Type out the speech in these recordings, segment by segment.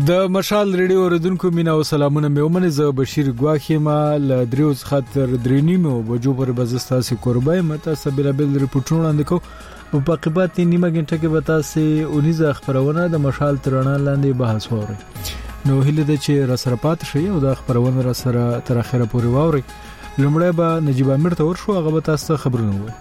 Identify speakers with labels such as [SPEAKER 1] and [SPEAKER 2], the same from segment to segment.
[SPEAKER 1] د مشال ریډیو اوریدونکو مینا او سلامونه مې ومنه. زه بشیر ګواخی ما ل دریوز خاطر درینیمو بجو پر بزستا سي قربای متا سبیلابل ریپورتونه وړاندې کو په قبات نیمه غنټه کې بتا سي 19 خبرونه د مشال ترانه لاندې بحث وره. نو هله د چې رسرپات شي او د خبرونه را سره تر اخره پورې واوري. لمړی به نجيب امیر ته ورشو هغه به تاسو خبرونه وي.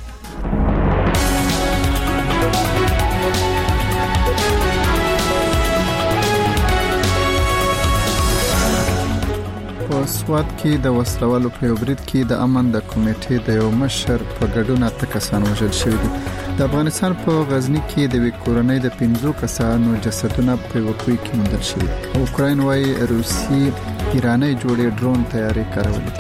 [SPEAKER 2] سواد کې د وسلوالو په برید کې د امن د کمیټې د یو مشر په ګډون 8 کسان وژل شوي دي. د افغانستان په غزنی کې د وکورنۍ د 15 کسانو جسدونه په وکوي کې موندل شوي. اوکراین وايي روسي ایراني جوړې ډرون تیاری کړولې.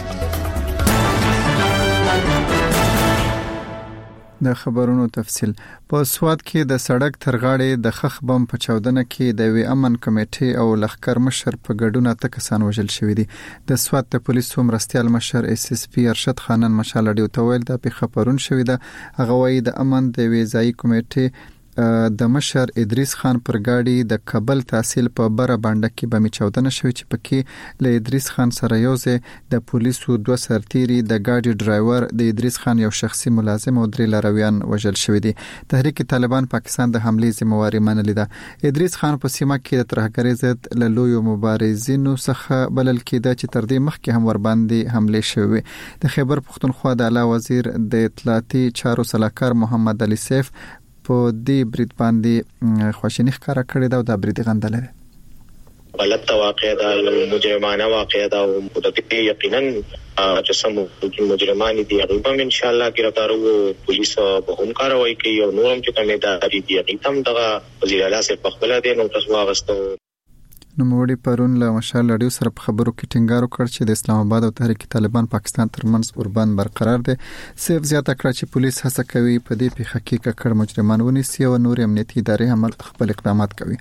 [SPEAKER 2] د خبرونو تفصیل. په سواد کې د سړک ترغاړې د خخ بم په چاودنه کې د وی امن کمیټې او لخر مشر په ګډون 8 کسان وژل شوي دي. د سواد د پولیسو مرستيال مشر اس اس پی ارشد خانن مشال ډیو تویل د خبرون شوي ده. هغه وايي د امن د ویزای کمیټې د مشر ادریس خان پر گاډي د کابل تحصیل په بره باندې کې بمي چاودنه شوې چې پکې له ادریس خان سره یوځه د پولیسو 2 سرتيري د گاډي ډرایور د ادریس خان یو شخصي ملازم او 3 لارویان وژل شوې دي. تحریک طالبان پاکستان د حملې ذمہواری منلې ده. ادریس خان په سیمه کې د ترهګرۍ ضد له لوی مبارزینو څخه بلل کېده چې تر دې مخکې هم ور باندې حمله شوې. د خیبر پختونخوا د اعلی وزیر د اطلاعاتي چارو صلاحکار محمد علي سیف په دې برید باندې خواشینی ښکارا کړې ده او د برید غندلې.
[SPEAKER 3] غلط واقع ده، مجرمانه واقع ده او مدته یقینا چې سم مجرمان دي هغه ان شاء الله گرفتار وو. پولیس به هم کاروایی کوي او نورم چې کومه داري دي هغه هم دغه وزیر اعلی سے په خپل دي نو تاسو واغستو.
[SPEAKER 2] نو موړي پرون له مشال لړیو سره په خبرو کې ټینګار وکړ چې د اسلام آباد او تحریک طالبان پاکستان ترمنځ اوربان برقرار دي. سیف زیاته کړ چې پولیس هڅه کوي په دې پیښه کې ککړ مجرمان ونیسي او نور امنیتي ادارې عمل خپل اقدامات کوي.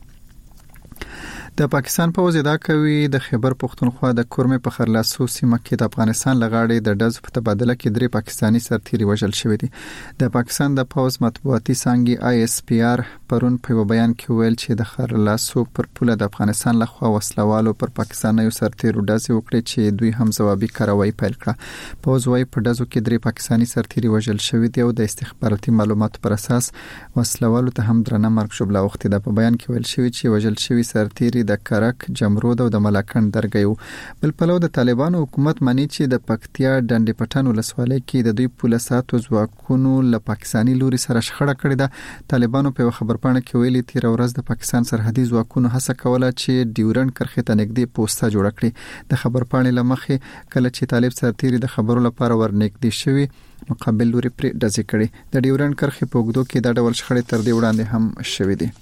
[SPEAKER 2] د پاکستان پوځ ادعا کوي د خیبر پختونخوا د کورمه په خرلاسو سیمه کې د افغانستان لغاړې د ډز په تبادله کې 3 پاکستانی سرتيري وژل شوی دي. د پاکستان د پوځ مطبوعاتي څنګه آی اس پی آر پرون په بیان کې ویل چې د خرلاسو پر پوله د افغانستان لخوا وسلوالو پر پاکستاني سرتيرو ډز وکړي چې دوی هم ځوابي کاروایی پیل کړه. پوځ وايي په ډزو کې 3 پاکستانی سرتيري وژل شوی دي او د استخباراتي معلوماتو پر اساس وسلوالو ته هم درنه مرګ شوبله وخت ده. په بیان کې ویل شوی چې وژل شوی سرتيري د کرک جمرود او د ملاکن درګیو. بل پلو د طالبانو حکومت مانی چې د پکتیا ډنډ پټن ولسوالۍ کې د دوی پولیساتو ځواکونو له پاکستاني لوري سره شخړه کړې ده. طالبانو په خبرپاڼه کې ویلي تیر ورځ د پاکستان سرحدي ځواکونو هڅه کوله چې ډیورنډ کرښې ته نږدې پوسټه جوړ کړي. د خبرپاڼې لمخې کله چې طالب سرتيري د خبرو لپاره ورنږدې شوی مقابل لوري پر ډزې کړي. د ډیورنډ کرښې په وګړو کې د ډول شخړې تر دې وړاندې هم شوې دي.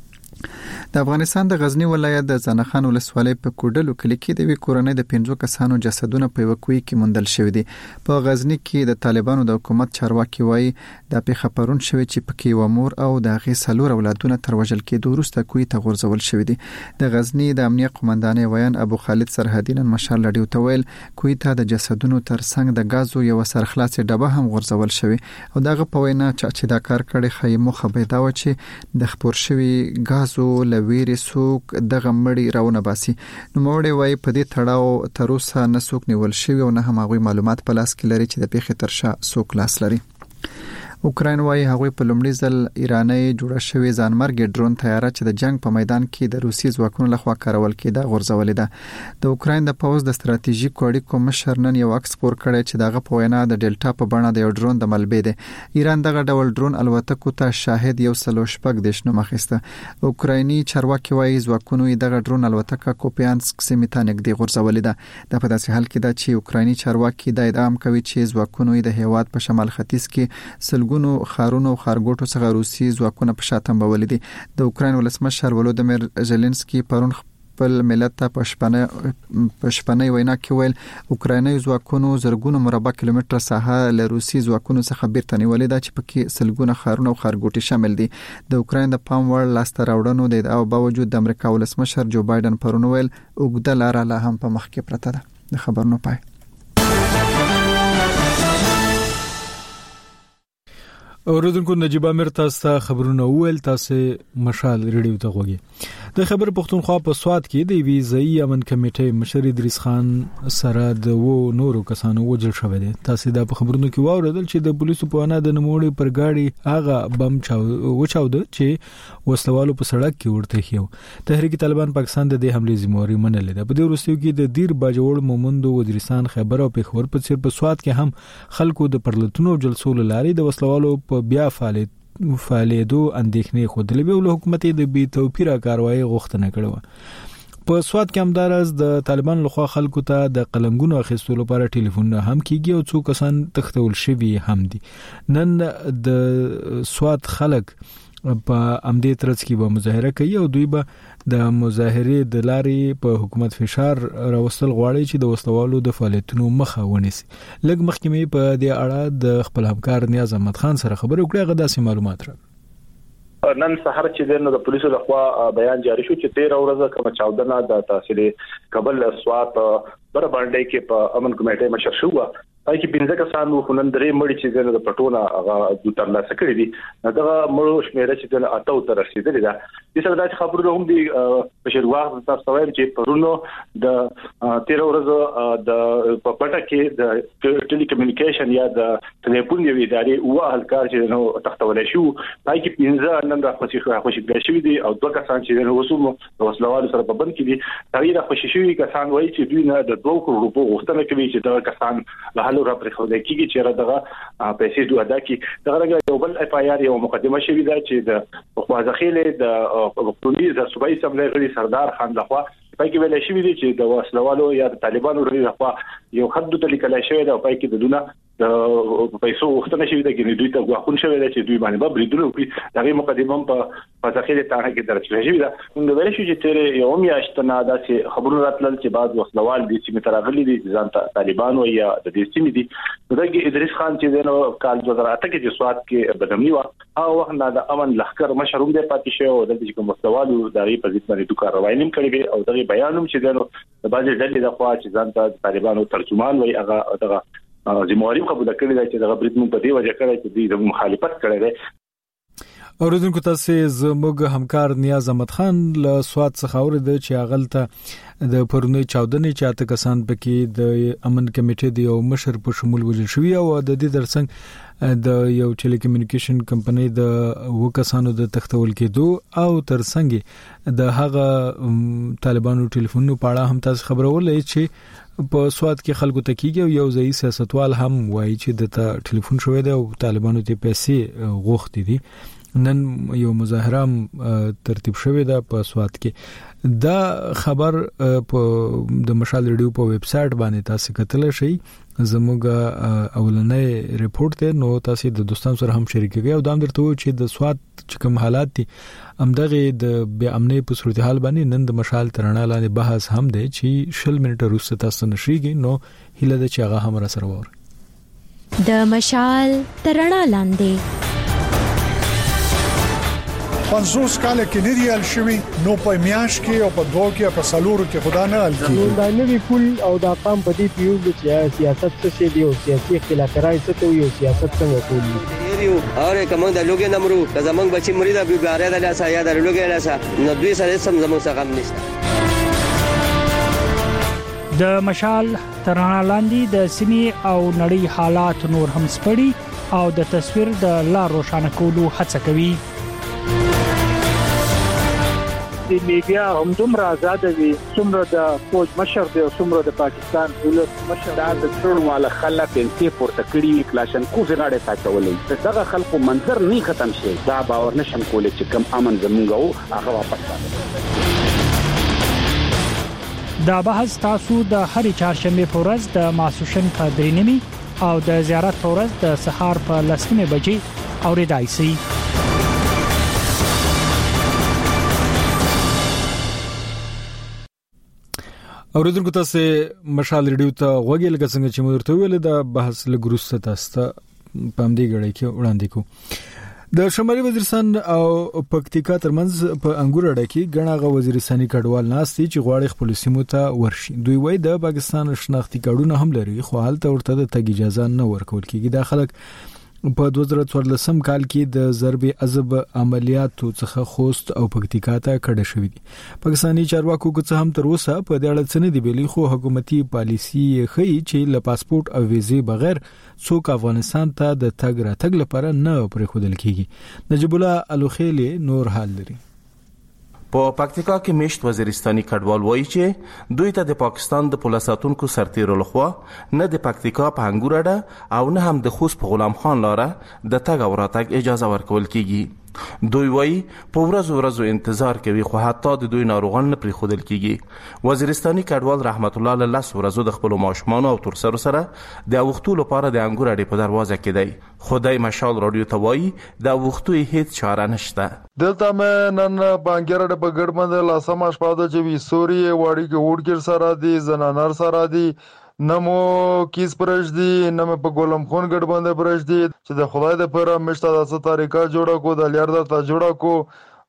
[SPEAKER 2] د افغانستان د غزنی ولایت د زنخان ولسوالۍ په کوډلو کلی کې د وکورنۍ د 15 کسانو جسدونه په وکوي کې موندل شوی دي. په غزنی کې د طالبانو د حکومت چارواکي وایي د پیښه پرون شوی چې پکې و مور او د غي سلور اولادونه تر وژل کېدو وروسته کوی ته غورځول شوی دي. د غزنی د امنیه قومندانې ویان ابو خالد سرحدین مشال لډیو تویل کوی ته د جسدونو تر څنګ د غازو یو سرخلاص ډبه هم غورځول شوی او دغه په وینا چې دا کار کړي خیمو خبر دا و چې د خبر شوی غازو لویری سوق دغه مړی راونه باسي. نو موړی وای په دې تړاو تر اوسه نه څوک نیول شوی او نه هم هغه معلومات په لاس کې لري چې د پیښې ترشا څوک لاس لري. اوکراین وايي هغه په لومړي ځل ایراني جوړه شوی ځانمرګ ډرون طیاره چې د جنگ په میدان کې د روسي ځواکونو لخوا کارول کېده غورځولې ده. د اوکراین د پوز د ستراتیژیک اړیکو مشر نن یو عکس خپور کړی چې دغه په وینا د ډیلټا په بڼه د یو ډرون د ملبې ده. ایران دغه ډول ډرون الوتکو ته شاهد یو سلو شپږ دیش نوم اخیسته. اوکرایني چارواکي وايي ځواکونو دغه ډرون الوتکه کوپیانسک سیمه ته نږدې غورځولې ده. د په داسې حال کې ده چې اوکرایني چارواکي د ادعا کوي چې ځواکونو د هیواد په شمال ختیځ کې خارونو او خارګوټو څخه روسي ځواکونه په شاتم بولې دي. د اوکراین ولسمشر ولودیمیر زيلنسکي پرون خپل ملت ته په شپنۍ وینا کې ویل اوکرایني ځواکونو زرګونو مربع کیلومتر ساحه له روسي ځواکونو څخه بیرته نیولې ده چې پکې سلګونه خارونه او خارګوټي شامل دي. د اوکراین د پام وړ لاسته راوړنو د ادعا باوجود د امریکا ولسمشر جو بایدن پرون ویل اوږده لار لا هم په مخ کې پرته ده. د خبرونو پای
[SPEAKER 1] اوریدونکو نجیب امیر تاسو خبرونه ویل تاسو مشال ریډیو ته غوږی د خبر پښتونخوا په سواد کې د ویزای امن کمیټې مشر ادریس خان سره د وو نورو کسانو وجل شوې دي. تاسو دا په خبرونو کې واوریدل چې د پولیسو په وینا د نموړي پر گاډي هغه بم وچاود چې وسلوالو په سړک کې ورته خيو. تحریک طالبان پاکستان د دې حمله ذمہواری منلې ده. په دې وروستیو کې د دیر باجوړ مومندو وزیرستان خیبر او پیښور په څیر په سواد کې هم خلکو د پرلتونو جلسو لاري د وسلوالو بیا فعالیتو اندېښنې خودلې به له حکومت د بي توپیره کاروایی غوښتنه کړې. په سواد کې همدارس د طالبان لخوا خلکو ته د قلمګونو اخیستلو لپاره ټلیفون هم کیږي او څو کسان تختول شوي هم دي. نن د سواد خلک په امدې ترڅ کې به مظاهره کوي او دوی به د مظاهره د لارې په حکومت فشار راوستل غواړي چې د وسلوالو د فعالیتونو مخه ونیسي. لږ مخکې په دې اړه د خپل همکار نیاز احمد خان سره خبرې وکړې. هغه داسې معلومات راکړل.
[SPEAKER 4] نن سحر چې د پولیسو لخوا بیان جاری شو چې 13 ورځې کوم چاودنه د تحصیل کابل سواد بر باندې کې په امن کمیټې مشر شو. پای کې 15 کسان وو خنن درې مړي چې د پټونه هغه د ترلاسه کړی دي. دا مړو شمیره چې د اتو تر رسیدلې ده. د سره د خبرو هم دي په شروع تاسو وایم چې پرونو د 13 ورځې د پټه کې د ټلی کمیونیکیشن یا د ټلیفون یو ادارې او اهلکار چې نو تختولې شو. پای کې 15 نن راخصي شوی دي او دوه کسان چې نو وسوم د وسلوالو سره په بند کې دي. تغیر راخصي شوی کسان وایي چې دوی نه د 2 کروڑ روپو غوښتنه کوي چې دا کسان له حل را پرې خو د کیږي چې دغه پیسې دوه ادا کی. دغه یو بل اف آی آر یو مقدمه شوی دا چې د خوازخیل د پولیس د صوبایي اسمبلی غړي سردار خان لخوا پای کې ویل شوی دی چې د وسلوالو یا د طالبانو لخوا یو حد ته لیکل شوی دا پای کې د دونه د پیسو وختنه شوی دی چې دوی ته غواخون شوی دی چې دوی باندې به بریدونه وکړي. دغه مقدمه په ځخیله تاریخ کې درج شوی دی. موږ ویل شو چې تیر یو میاشتنه دا چې خبرونه راتلل چې بعض وسلوال دي چې متراغلي دي ځان طالبان او یا د دې سیمې دي. دغه ادریس خان چې نو کال 2008 کې د سواد کې بدمنی و او وخت نه د امن لخر مشروم دی پاتې شو او د کوم وسلوالو دغه په ځای باندې دوه کاروایی نیم کړی او دغه بیانوم چې نو د بعضي ډلې د خوا چې ځان ته طالبانو ترجمان وي هغه دغه ذمہواری قبول کړی دی چې دغه بریټ مون په دی وجه کړی چې د مخالفت کړی دی.
[SPEAKER 1] اوریدونکو تاسو زموږ همکار نیاز احمد خان له سواد څخه اوریدل چې اغلته د پرونی چاودنې چاته کسان پکې د امن کمیټې د یو مشر په شمول وجل شوی او د دې ترڅنګ د یو ټلی کمیونیکیشن کمپنۍ د وکاسانو د تختول کېدو او ترڅنګ د هغه طالبانو ټلیفونونو په اړه هم تاسو خبرولې چې په سواد کې خلکو ته کیږي او یو ځای سیاستوال هم وایي چې د ټلیفون شوی دی او طالبانو ته پیسې غوښتي دي. نن یو مظاهره ترتیب شوی دا په سواد کې. دا خبر په د مشال ریډیو په ویب سټ باندې تاسو کتل شئ. زموږ اولنې ریپورت ته نو تاسو د دوستانو سره هم شریکوي او دا هم درته و چې د سواد چې کوم حالات دي همدغه د بیا امنیت په صورتحال باندې نن د مشال ترانه لاندې بحث هم دی چې 20 منټه وروسته تاسو نشریږي نو هیله ده چې هغه هم را سره وره.
[SPEAKER 5] د مشال ترانه لاندې
[SPEAKER 6] 50 کال کې نه دی الشوي نو په میاش کې او په دوه کې په سالورو کې خدا نه الکی
[SPEAKER 7] دا نوی پول او دا قام په دې پیو چې سیاست څه دی او سیاسي اختلافات څه ته یو سیاست څنګه کوي
[SPEAKER 8] یو اور کوم د لوګي نمرو د زمنګ بچی مرید ابي باره د لاسه یا د لوګي لاسه نو دوی سره سم زموږ څخه هم نشته.
[SPEAKER 9] د مشال ترانه لاندې د سیمې او نړۍ حالات نور هم سپړي او د تصویر د لار روښانه کولو هڅه کوي.
[SPEAKER 7] د میډیا هم دومره آزاد وي څومره د فوج مشر دی او څومره د پاکستان ولس مشر
[SPEAKER 10] دا د څړواله خلک انتي پورته کړی کلاشن کو زغاړه تاچولې دغه خلکو منظر نه ختم شي دا باور نشم کولای چې کم امن زمونږ هغه واپس راځي.
[SPEAKER 9] دا بحث تاسو د هرې چهارشنبه په ورځ د ماسوشن په 3:30 او د زیارت په ورځ د سهار په 10:00 بجې اوریدای شئ.
[SPEAKER 1] اوریدونکو تاسو مشال ریډیو ته غوږی لګ څنګه چې مو درته ویل دا بحث لګروسته تاسو په امدی غړي کې وړاندې کو. د شمالي وزیرستان او پکتیکا ترمنځ په انګور اډه کې غناغه وزیرستاني کډوال ناستي چې غواړي خپل سیمو ته ورشي. دوی وایي د پاکستان شناختی کارتونه هم لري خو حالت ورته د تګ اجازه نه ورکول کیږي. د خلک په 2014 کال کې د ضرب عذب عملیاتو څخه خوست او پکتیکا ته کډه شوې دي. پاکستاني چارواکو څه هم تر اوسه په دې اړه څه نه دی ویلي، خو حکومتي پالیسي ښيي چې له پاسپورت او ویزې بغیر څوک افغانستان ته د تګ راتګ لپاره نه پرېښودل کیږي. نجیب الله الوخیلی نور حال لري.
[SPEAKER 11] په پکتیکا کې میشت وزیرستاني کډوال وایي چې دوی ته د پاکستان د پولیسو ساتونکو سرتیرو لخوا نه د پکتیکا په انګوراډه او نه هم د خوست په غلام خان لاره د تګ او راتګ اجازه ورکول کیږي. دوی وایي په ورځو انتظار کوي خو حتی د دوی ناروغان نه پرېښودل کیږي. وزیرستاني کډوال رحمت الله له 10 ورځو د خپل ماشومان او ترسرو سره د اوختو لپاره د انګوراډي په دروازه کې دی. خدای مشال رادیو ته وایي د اوختو هیڅ چاره نشته.
[SPEAKER 12] دلته مې نن بانګیرډ په ګډمند لاسما شپاده چې وی سوري واړی کې وډګر سره دی زنانر سره دی نمو کیس پرش دی نمو په ګولم خون ګډ باندې پرش دی چې د خدای د پر مشته د څه طریقه جوړه کو د لیار د تا جوړه کو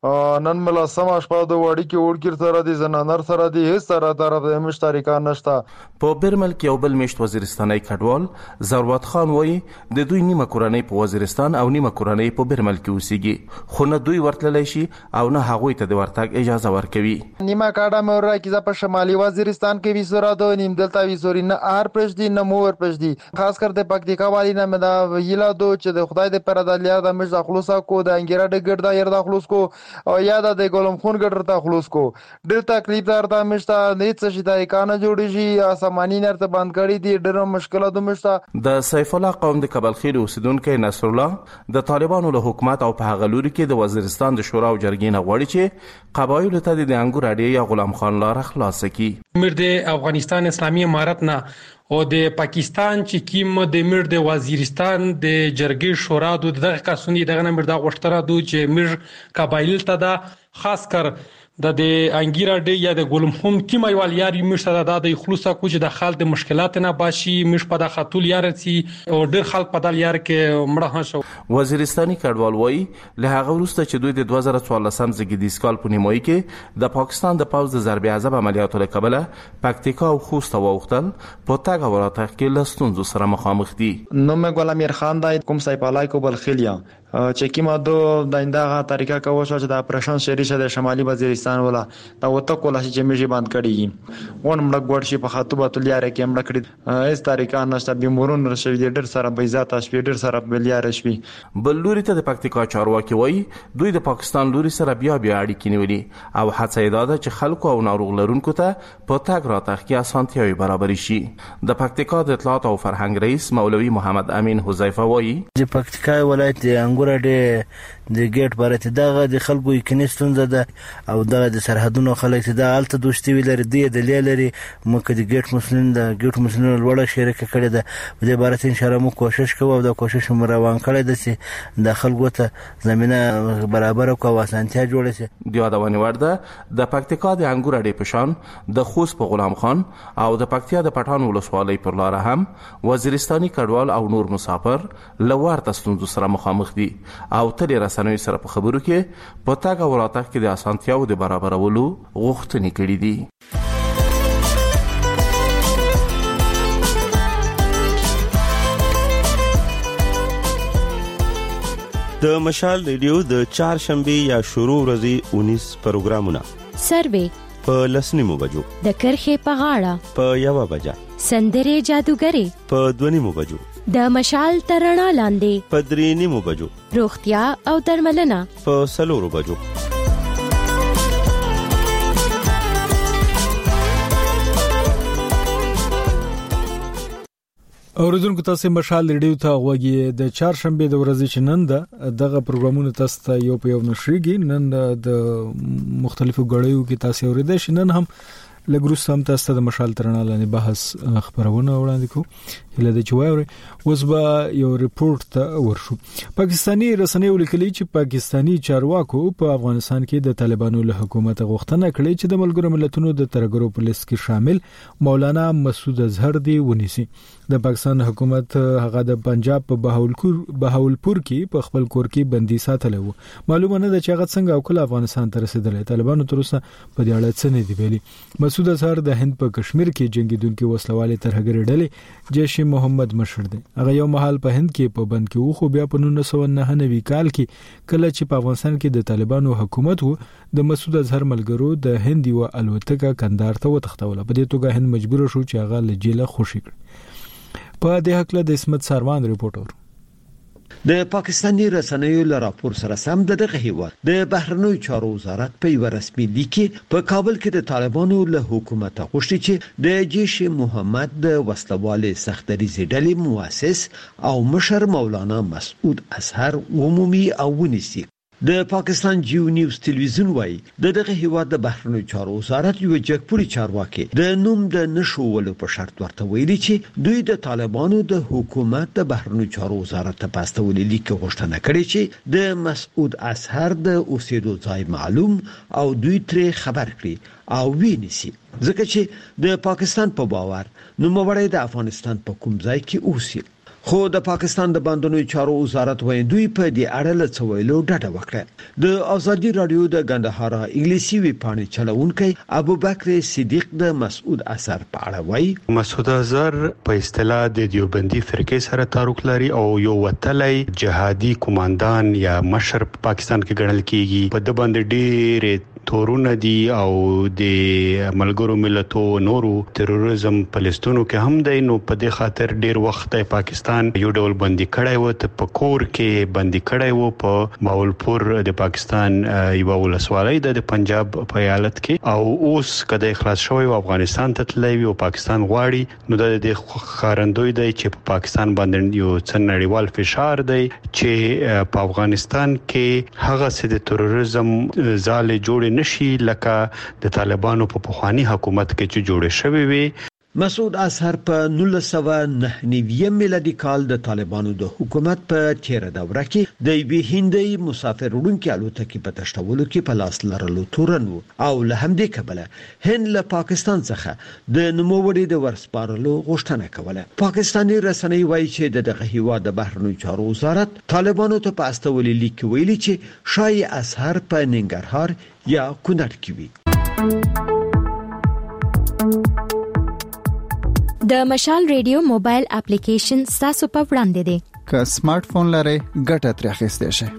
[SPEAKER 12] نن ملا سما شپه د وړي کې وړکر سره دي زنانر سره دي هیڅ سره طرف د مشترکا نشته.
[SPEAKER 11] په برمل کې یو بل میشت وزیرستاني کډوال ضرورت خان وایي د دوی نیمه کورنۍ په وزیرستان او نیمه کورنۍ په برمل کې اوسېږي خو نه دوی ورتللی شي او نه هغوی ته د ورتګ اجازه ورکوي.
[SPEAKER 12] نیمه کاډه مې ورکه په شمالي وزیرستان کې وسوره دو نیم دلته وسوري نه ار پرش دي نه مور پرش دي خاص کر د پکتیکا والی نه مدا ویلا دو چې د خدای د پر د لیار د مش خلاصا کو د انګیرا د ګردا ير د خلاص کو او یاد د ګولم خون ګډر ته خلاص کو ډیر تکلیف درته مشته هیڅ شي د کانه جوړی شي اسماني نرته بند کړی دي ډیر مشکلات مشته.
[SPEAKER 11] د سیف الله قوم د کابل خیر اوسیدونکو نصر الله د طالبانو له حکومت او په هغه لوري کې د وزیرستان د شورا او جرګې نه غواړي چې قبایل ته د انګوراډي یا غلام خان لار خلاص کړي.
[SPEAKER 13] مرد افغانستان اسلامي امارت نه او د پاکستان چې کیم د مرد وزیرستان د جرګې شورا د دغه کسونی دغه نمبر د غوښتره دو چې مر قبایل ته دا خاص کر د انګیرا ډی یا د ګولمخون کی مایوال یاري مشته د خلوصا کو چې د خال د مشکلات نه باشي مش په د خاتول یار سي او ډیر خلک په دل یار کې مړه شو.
[SPEAKER 11] وزیرستاني کډوال وایي له هغه وروسته چې دوی د 2014 زګیدیس کال په نیمایي کې د پاکستان د پوز د ضرب عذاب عملیاتو له کبله پکتیکا او خوست وختل په تاګ او راتګ کې لستونزو سره مخامخ دي.
[SPEAKER 14] نو مې ګلام میر خان دای کوم سایپالای کو بلخیلیا چې کیما دو داینده طریقه کوو چې د اپریشن شری شه د شمالي وزیرستان ولا دا وته کوله چې میږي باندې کړي ون مړ ګور شي په خاطوبه تلیاره کې مړ کړي اس طریقه نشته بیمورون رسوي ډیر سره بیزات شپې ډیر سره بلیاره شپې.
[SPEAKER 11] بل لوري ته د پکتیکا چارواکي وایي دوی د پاکستان لوري سره بیا اړیکې نیولي او هڅه یې ده چې خلکو او ناروغ لرونکو ته په تګ راتګ کې اسانتیاوي برابر شي. د پکتیکا د اطلاعات او فرهنګ رئیس مولوي محمد امین حذیفه وایي
[SPEAKER 15] د پکتیکا ولایت انګوراډي د ګیټ برته دغه د خلکو یقینستون ده او دغه د سرحدونو خلک د الته دوستي ویلر دی د لیلري مکه د ګیټ مسلمان د ګیټ مسلمان لوړه شریکه کړي ده په دې باره ان شاء الله مو کوشش کوو او د کوشش مو روان کړی ده چې د خلکو ته زمينه برابر او واسانتیا جوړه شي.
[SPEAKER 11] د یادونه ورده د پکتیکا د انګوراډي پشان د خوست په غلام خان او د پکتیا د پټان ولسوالۍ پر لار هم وزیرستاني کډوال او نور مسافر لوړ تاسو سره مخامخ دي او تل رسنوي سره په خبرو کې په تاګ او راتګ کې د اسانتیاو د برابرولو غوښتنې کړې دي.
[SPEAKER 16] د مشال ریډیو د چهارشنبه یا شروع ورځې 19 پروګرامونه
[SPEAKER 5] سروې
[SPEAKER 16] په لسنیمو بجو
[SPEAKER 5] د کرخې په غاړه په
[SPEAKER 16] 1 بجه
[SPEAKER 5] سندره جادوګری
[SPEAKER 16] په 2 بجو
[SPEAKER 5] د مشال ترڼا لاندې
[SPEAKER 16] په 3 بجو
[SPEAKER 5] روغتیا او درملنه
[SPEAKER 16] په 4 بجو.
[SPEAKER 1] اوریدونکو تاسو مشال ریډیو ته غوږی د چهارشنبه د ورځې چې نن دغه پروګرامونه تاسو ته یو په یو نشریږي. نن د مختلفو غړیو کې تاسو اوریدئ شئ. نن هم لګروس هم تاسو د مشال ترڼا لاندې بحث خبرونه وړاندې کوو. هله د جوایوري اوس به یو ریپورت ته ورشو. پاکستانی رسنیو لیکلي چې پاکستانی چارواکو په افغانستان کې د طالبانو له حکومت غوښتنه کړې چې د ملګرو ملتونو د ترګرو په لیست کې شامل مولانا مسعود اظهر دی ونیسي. د پاکستان حکومت هغه د پنجاب په بهاولپور کې په خپل کور کې بندي ساتل وو. معلومه نه ده چې هغه څنګه او کله افغانستان ته رسیدلی. طالبانو تر اوسه په دې اړه څه نه دی ویلي. مسعود اظهر د هند په کشمیر کې جنگیدونکو وسلوالې ترهګرې ډلې جیش محمد مشر دی. هغه یو مهال په هند کې په بند کې خو بیا په 1999 کال کې کله چې په افغانستان کې د طالبانو حکومت وو د مسعود اظهر ملګرو د هند یو الوتکه کندهار ته وتښتوله. په دې توګه هند مجبور شو چې هغه له جیله خوشي کړي. په دې حق له د اسمت ساروان ریپورټر.
[SPEAKER 17] د پاکستاني رسنیو له راپور سره سم دغه هیواد د بهرنیو چارو وزارت په یو رسمي لیک کې په کابل کې د طالبانو له حکومت غوښتي چې د جیش محمد د وسلوالې سختدریزې ډلې مؤسس او مشر مولانا مسعود اظهر عمومي او ونیسي. د پاکستان جیو نیوز ټلویزیون وایي دغه هیواد د بهرنیو چارو وزارت یو جګپوري چارواکي د نوم د نشوولو په شرط ورته ویلي چې دوی د طالبانو د حکومت د بهرنیو چارو وزارت ته پاستولې لیک غوښتنه کړې چې د مسعود اظهر د اوسېدو ځای معلوم او دوی ترې خبر کړي او ویني ځکه چې د پاکستان په باور نوموړی د افغانستان په کوم ځای کې اوسي. خو د پاکستان د باندنوي چارو وزارت وایي دوی په دې اړه له څویلو ډډه وکړه. د ازادي رادیو د ګندهارا انګلیسي ویبپاڼې چلوونکی ابوبکر صدیق د مسعود اظهر په اړه وایي
[SPEAKER 18] مسعود اظهر په اصطلاح د دیوبندي فرقې سره تعلق لري او یو وتلی جهادي کمانډان یا مشر په پاکستان کې ګڼل کیږي. په د باندې ډېر تورونه دي او د ملګرو ملتو نورو تروریزم پلسطینو کې هم دی. نو په دې خاطر ډېر وخت پاکستان یو ډول بندي کړای و ته په کور کې بندي کړای و په باولپور د پاکستان یو ولسوالۍ د پنجاب په ایالت کې او اوس کله خلاص شوی او افغانستان ته تللی او پاکستان غواړي نو د خارندوی دی چې په پاکستان باندې یو څنډیوال فشار دی چې په افغانستان کې هغه څه د تروریزم ځاله جوړ نشي لکه د طالبانو په پخوانی حکومت کې چې جوړ شوی وي.
[SPEAKER 17] مسعود اظهر په 1999 میلادي کال د طالبانو د حکومت په تیر دوره کې د یوې هندي مسافر وړونکي الوتکې په تشتولو کې په لاس لرلو تورن او له همدې کبله هند له پاکستان څخه د نوموړي د ورسپارلو غوښتنه کوله. پاکستاني رسنۍ وایي چې دغه هیواد د بهرنیو چارو وزارت طالبانو ته په استولې لیک ویلي چې شای اظهر په ننګرهار یا کونړ کې وي.
[SPEAKER 5] د مشال ریډیو موبایل اپلیکیشن تاسو په وړاندې دی.
[SPEAKER 2] که سمارټ فون لرئ ګټه ترې اخیستئ شئ.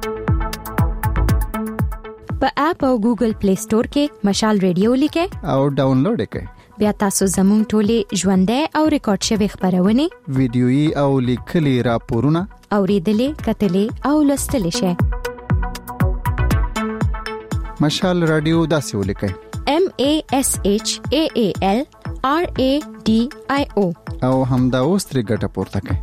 [SPEAKER 5] په اپ او ګوګل پلی سٹور کې مشال ریډیو لیکئ
[SPEAKER 2] او ډاونلوډ کړئ.
[SPEAKER 5] بیا تاسو زموږ ټولې ژوندۍ او ریکارډ شوی خبرونه
[SPEAKER 2] ویډیويي او لیکلي راپورونه
[SPEAKER 5] اوریدلې کتلې او لوستلې شئ.
[SPEAKER 2] مشال رادیو داسې ولیکئ
[SPEAKER 5] MASHAAL RADIO
[SPEAKER 2] او همدا اوس ترې ګټه پورته کړئ.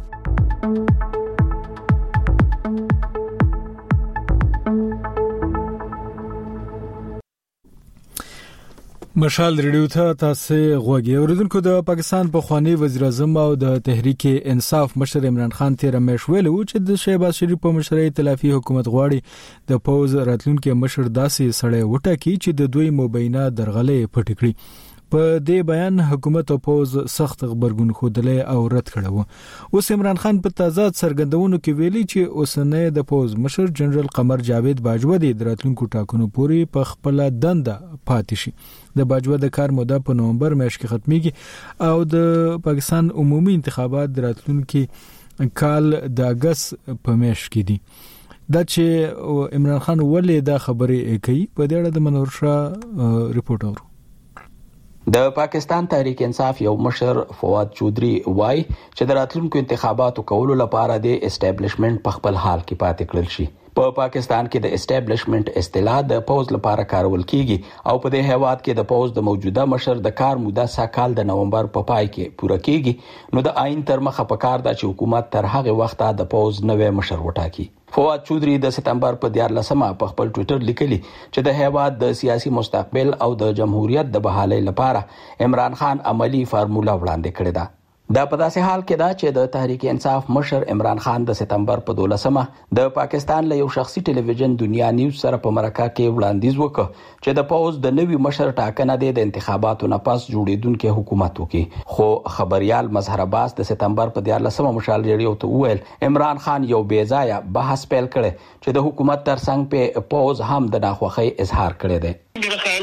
[SPEAKER 1] مشال ریډیو ته تاسو غوږی اوریدونکو. د پاکستان په خوانی وزیر اعظم او د تحریک انصاف مشر عمران خان تیر مېش ویلو چې د شهباز شریف په مشرۍ ائتلافي حکومت غواړي د پوز راتلونکو مشر داسې سړی وټاکي چې د دوی مبینه درغلې پټ کړي. په دې بیان حکومت او پوز سخت خبرګون خوده او رد کړو. اوس عمران خان په تازه څرګندونو کې ویلي چې اوسنۍ د پوز مشر جنرال قمر جاوید باجوه د راتلونکو ټاکنو پورې په خپل دنده پاتې شي. د باجوه د کار موده په نومبر میاشت کې ختميږي او د پاکستان عمومي انتخابات د راتلونکي کال د اگست په میاشت کې دي. دا چې عمران خان ولې دا خبرې کوي په دې اړه د منور شاه ریپورټ اورو.
[SPEAKER 19] د پاکستان تحریک انصاف یو مشر فواد چودري وای چې د راتلونکو انتخاباتو کولو لپاره د اسټابلیشمنت په خپل حال کې پاتې کړل شي. په پاکستان کې د اسټابلیشمنت اصطلاح د پوز لپاره کارول کیږي او په دې هیواد کې د پوز د موجوده مشر د کار موده ساکال د نومبر په پای کې پوره کیږي. نو د آئین تر مخه پکار دا چې حکومت تر هغه وخته د پوز نوې مشر وټاکي. فواد چودري د سپتمبر په 14 په خپل ټوئیټر لیکلی چې د هیواد د سیاسي مستقبل او د جمهوریت د بحالۍ لپاره عمران خان عملی فارمولا وړاندې کړې ده. دا په داسې حال کې دا چې د تحریک انصاف مشر عمران خان د سپتمبر په 12 د پاکستان له یو شخصي ټلویزیون دنیا نیوز سره په مرکه کې وړاندیز وکړ چې د پوز د نوي مشر ټاکنه د انتخاباتو نه پس جوړیدونکو حکومت وکي. خو خبريال مظهر عباس د سپتمبر په 14 مشال ریډیو ته وویل عمران خان یو بې ځایه بحث پیل کړي چې د حکومت ترڅنګ په پوز هم د ناخوښۍ اظهار کړی دی.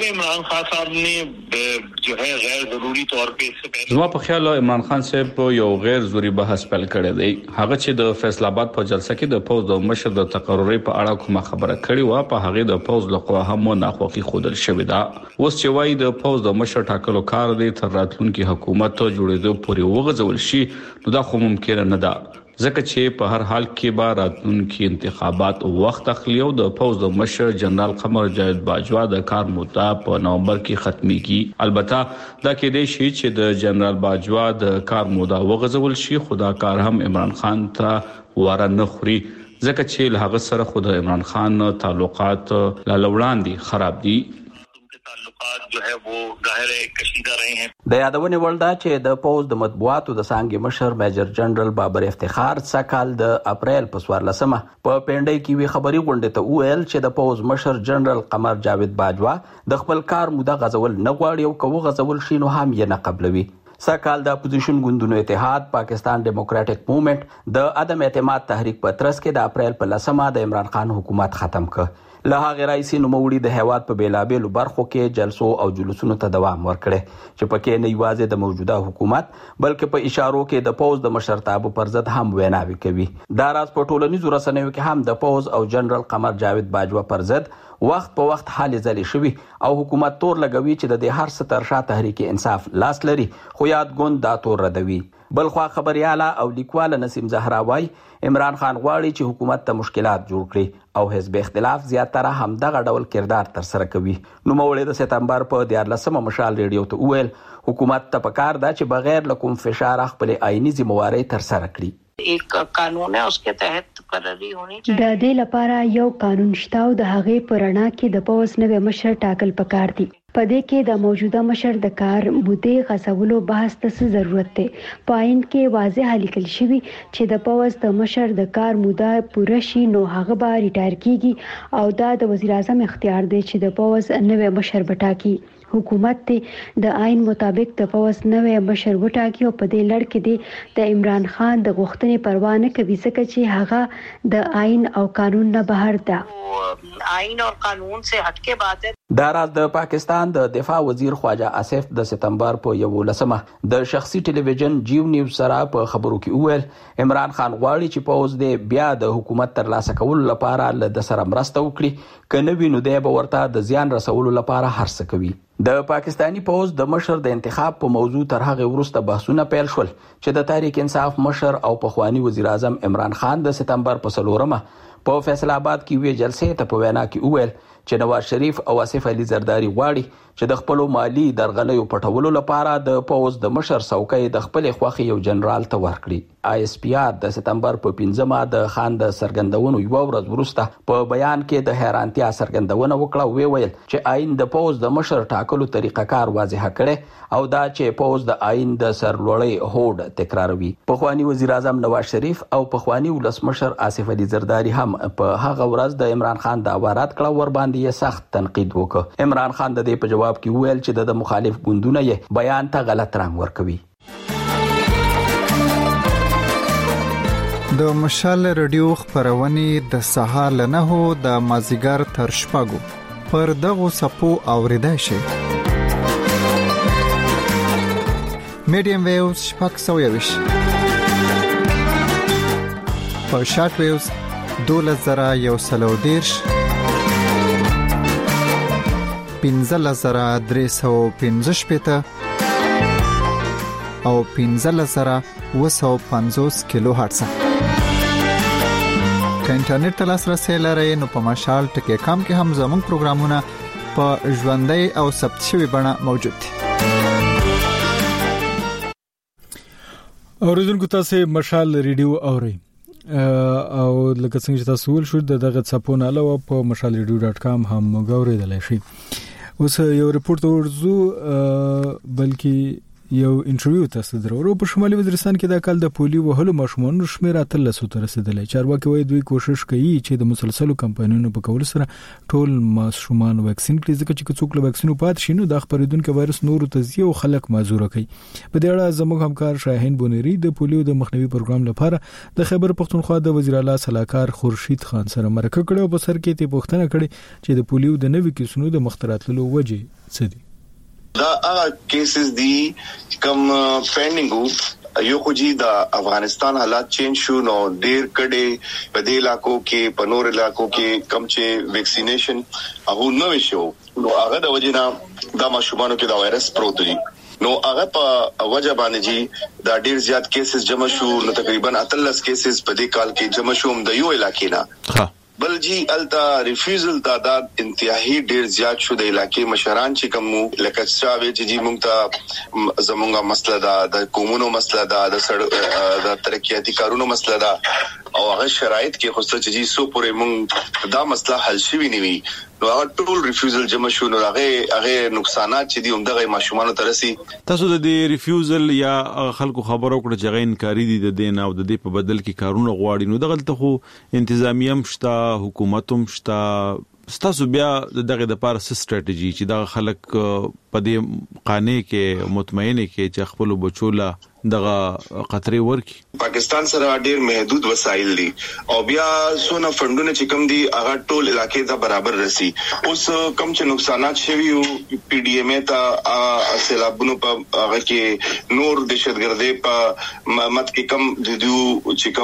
[SPEAKER 20] इमरान खान साहब ने जो है गैर जरूरी तौर पे इससे पहले
[SPEAKER 21] زما په خیال عمران خان صاحب یو غیر ضروري بحث پیل کړی دی. هغه چې د فیصل آباد په جلسه کې د پوز د مشر د تقرری په اړه کومه خبره کړې و په هغه د پوز له خوا هم ناخوښي خودل شوې ده. اوس چې وایي د پوز د مشر ټاکلو کار دی تر راتلونکي حکومت جوړېدو پورې وغځول شي نو دا خو ممکن نه ده، ځکه چې په هر حال کې به راتلونکي انتخابات وخت اخلي او د پوز د مشر جنرال قمر جاوید باجوا د کار موده په نومبر کې ختميږي. البته دا کې دی چې د جنرال باجوا د کار موده وغځول شي، خدا کار هم عمران خان ته واره نه خوري، ځکه چې له هغه سره خود عمران خان تعلقات لا لوړاندي خراب دي.
[SPEAKER 20] जो है वो ظاهر है کشیده رہے ہیں.
[SPEAKER 19] د یادونې وړ ده چې د پوز د مطبوعاتو د څانګې مشر میجر جنرال بابر افتخار سکهال د اپریل په 14مه په پینډۍ کې وی خبري غونډه ته ویل چې د پوز مشر جنرال قمر جاوید باجوا د خپل کار موده غزول نه غواړي او کوو غزول شي نو هم یې نه قبلوي. سکهال د اپوزیشن ګوندونو اتحاد پاکستان ډیموکراټک موومېنټ د عدم اعتماد تحریک په ترڅ کې د اپریل په 10مه د عمران خان حکومت ختم کړ. له هغه رئیسي نوموړي د هیواد په بیلابېلو برخو کې جلسو او جلوسونو ته دوام ورکړي چې پکې نه یوازې د موجوده حکومت بلکې په اشارو کې د پوز د مشرتابه پر ضد هم ویناوي کوي. دا راز په ټولنیزو رسنیو کې هم د پوز او جنرال قمر جاوید باجوا پر ضد وخت په وخت حالې ځلې شوي او حکومت تور لګوي چې د دې هر څه تر شا تحریک انصاف لاس لري، خو یاد ګوند دا تور ردوي. بلخوا خبرياله او لیکواله نسیم زهرا وای عمران خان غواړي چې حکومت ته مشکلات جوړ کړي او حزب اختلاف زیاتره هم دغه ډول کردار تر سره کوي. نو مولوی د سپتمبر په 14مه مشال ریډیو ته ویل حکومت ته پکار ده چې بغیر له کوم فشار خپل آئینی ذمہواری تر سره کړي.
[SPEAKER 22] एक कानून है उसके तहत तकर्री होनी चाहिए.
[SPEAKER 23] د دې لپاره یو قانون شته او د هغې په رڼا کې د پوز نوی مشر ټاکل پکار دي. په دې کې د موجوده مشر د کار مودې غځولو بحث ته څه ضرورت دی. په آئین کې واضح لیکل شوی چې د پوز د مشر د کار موده پوره شي نو هغه به ریټایر کیږي او دا د وزیر اعظم اختیار دی چې د پوز نوی مشر بټاکي. حکومت ته د آئین مطابق د پوز نوی مشر وټاکي او په دې لړ کې د عمران خان د غوښتنې پروا نه کوي ځکه چې هغه د آئین او قانون نه بهر ده.
[SPEAKER 22] آئین اور قانون سے ہٹ کے بات ہے.
[SPEAKER 19] دا راز د پاکستان د دفاع وزیر خواجه آصف د سپتمبر په 11مه د شخصي ټلویزیون جیو نیوز سره په خبرو کې وویل عمران خان غواړي چې پوز دې بیا د حکومت ترلاسه کولو لپاره له سره مرسته وکړي، که نه وي نو دی به ورته د زیان رسولو لپاره هر څه کوي. د پاکستانی پوز د مشر د انتخاب په موضوع تر هغه وروسته بحثونه پیل شول چې د تحریک انصاف مشر او پخوانی وزیر اعظم عمران خان د سپتمبر په 4مه په فیصل آباد کې وی جلسې ته په وینا کې وویل چې نواز شریف او آصف علي زرداری غواړي چې د خپل مالی درغلیو پټولو لپاره د پوز د مشر څوکۍ د خپل خوخي یو جنرال ته ورکړي. ISPR د سپتمبر په 5مه د خان د سرګندونو یو ورځ وروسته په بیان کې د حیرانتیا سرګندونه وکړه، ویل چې آئین د پوز د مشر ټاکلو طریقه کار واضح کړي او دا چې پوز د آئین د سرلوړی هوډ تکراروي. پخوانی وزیر اعظم نواز شریف او پخوانی ولسمشر آصف علي زرداری هم په هغه ورځ د عمران خان د عبارت کړه ور باندې یې سخت تنقید وکړ. عمران خان د دې په جواب کې ویل چې د مخالف ګوندونه یې بیان ته غلط رنګ ورکوي.
[SPEAKER 2] د مشال رادیو خبرونه د سهار له 9 د مازیګر تر شپږو پر دغه سپو اوریدای شي. میډیم ویوز شپږ سویوش په شارټ ویوز 2113 15315 او 15750 کیلو هرتز. که انټرنیټ ته لاسرسي لرئ نو په مشال ټکی کام کې هم زموږ پروګرامونه په ژوندۍ او ثبت شوی بڼه موجود دي.
[SPEAKER 1] اوریدونکو تاسو مشال ریډیو اورئ او لکه څنګه چې تاسو ول شو دغه څپونه علاوه په mashalradio.com هم غوړېدل شي. اوس یو ریپورت ورزو بلکې یو انټرویو تاسو درو په شمالي وزیرستان کې د کال د پولیو وهلو ماشومانو شمېر 13 ته رسیدلی. چارواکي وایي دوی کوشش کوي چې د مسلسلو کمپاینونو په کول سره ټول ماشومان واکسین کړي، ځکه چې څوک له واکسینو پات شي نو د خبرېدونکو وایرس نور ته او خلک معذور کوي. په دې اړه زموږ همکار شاهین بونری د پولیو د مخنیوي پروګرام لپاره د خیبر پختونخوا د وزیر اعلی صلاحکار خورشید خان سره مرکه کړې او په سر کې ته پوښتنه کړې چې د پولیو د نوي کیسونو د مختراتلو وجه څه دي.
[SPEAKER 20] دا هغه کیسز دي کم پینډینګ یو خو جی د افغانستان حالات چینج شو نو ډیر کډه په دې علاقو کې په نور علاقو کې کم چې ویکسینیشن هغه نو شو نو هغه د وجینا د ماشومانو کې دا وایرس پروت دي نو هغه په وجه باندې جی دا ډیر زیات کیسز جمع شو نو تقریبا 13 کیسز په دې کال کې جمع شو د یو علاقې نه بل جی التا ریفیوزل تعداد انتهایی ډیر زیات شو د علاقې مشران چې کوم لکه چاوي چې جی مونږ ته زمونږه مسله ده د قومونو مسله ده د ترقیاتي کارونو مسله ده او هغه شرایط کې خو چې جی سو پورې مونږ دا مسله حل شوی نیوي نو هغه ټول ریفیوزل جمع شو نو هغه نقصانات چې دي همدغه ماشومان ته رسي.
[SPEAKER 3] تاسو د دې ریفیوزل یا خلکو خبرو کړ چې غین کاری دي د دین او د دې په بدل کې کارونه غواړي نو دغه ته خو انتظامیه مشته حکومتوم شته ستاسو بیا دغه د پاره ستراتیژي چې دا خلک په دې قانې کې مطمئنه کې چې خپل بچوله دغه قطري ورکی.
[SPEAKER 20] پاکستان سره ډیر محدود وسایل دي او بیا سونه فندونه چې کم دي هغه ټول علاقې ته برابر رسي. اوس کم چې نقصانات شوي او پی ډی ایم ته سیلابونو په هغه کې نور دهشتګردي په مت کې کم دیو چې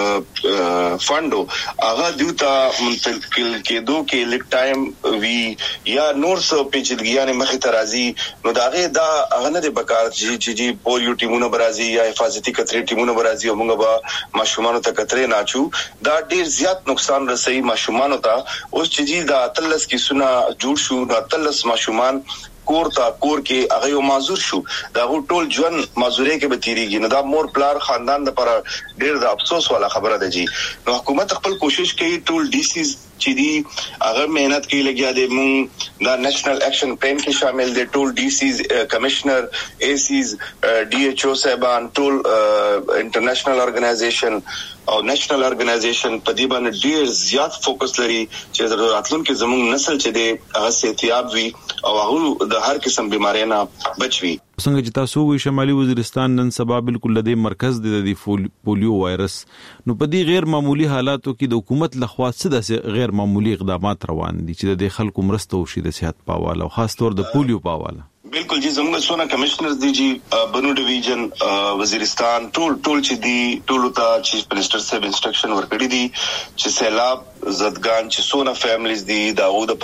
[SPEAKER 20] کم فندو هغه دیو ته منتقل کېدو کې لیک ټایم وی یا نور څه پیچیدګیانه مخې ته راځي نو دا هغه نه د بکار چې پولیو ټیمونو یا حفاظتي کترې ټیمونو برازي او موږ به ماشومانو ته کترې ناچو دا ډیر زیات نقصان رسي ماشومانو ته. اوس چې دا 13 کیسونه جوړ شو دا 13 ماشومان کور کې هغه یو معذور شو دا ټول ژوند معذوري کې به تیریږي نو دا مور پلار خاندان لپاره ډیر د افسوس والا خبره ده جی. نو حکومت خپل کوشش کوي ټول ډي سیز چې دي هغه مهنت کوي لګیا دي مون دا نېشنل اکشن پلان کې شامل دي ټول ډي سیز کمشنر اي سیز ډي ایچ او صاحبان ټول انټرنیشنل ارګنایزیشن او نېشنل ارګنایزیشن په دې باندې ډیر زیات فوکس لري چې راتلونکي زموږ نسل چې دي هغه صحتياب وي او هغه د هر قسم بيمارۍ نه بچوي.
[SPEAKER 3] څنګه چې تاسو وی شمالي وزیرستان نن سبا بالکل لدی مرکز د پولیو وایرس نو په دې غیر معمولی حالاتو کې د حکومت لخوا څه د غیر معمولی اقدامات روان دي چې د خلکو مرسته وشي د صحت پاواله او خاص طور د پولیو پاواله.
[SPEAKER 20] بالکل جی زموږ سونه کمشنرز دي جی بنو ډیویژن وزیرستان ټول چې دي ټول ته چیف منسٹر صاحب انسټرکشن ورکړي دي چې سیلاب زدګان چې سونه فیملیز دي داغو د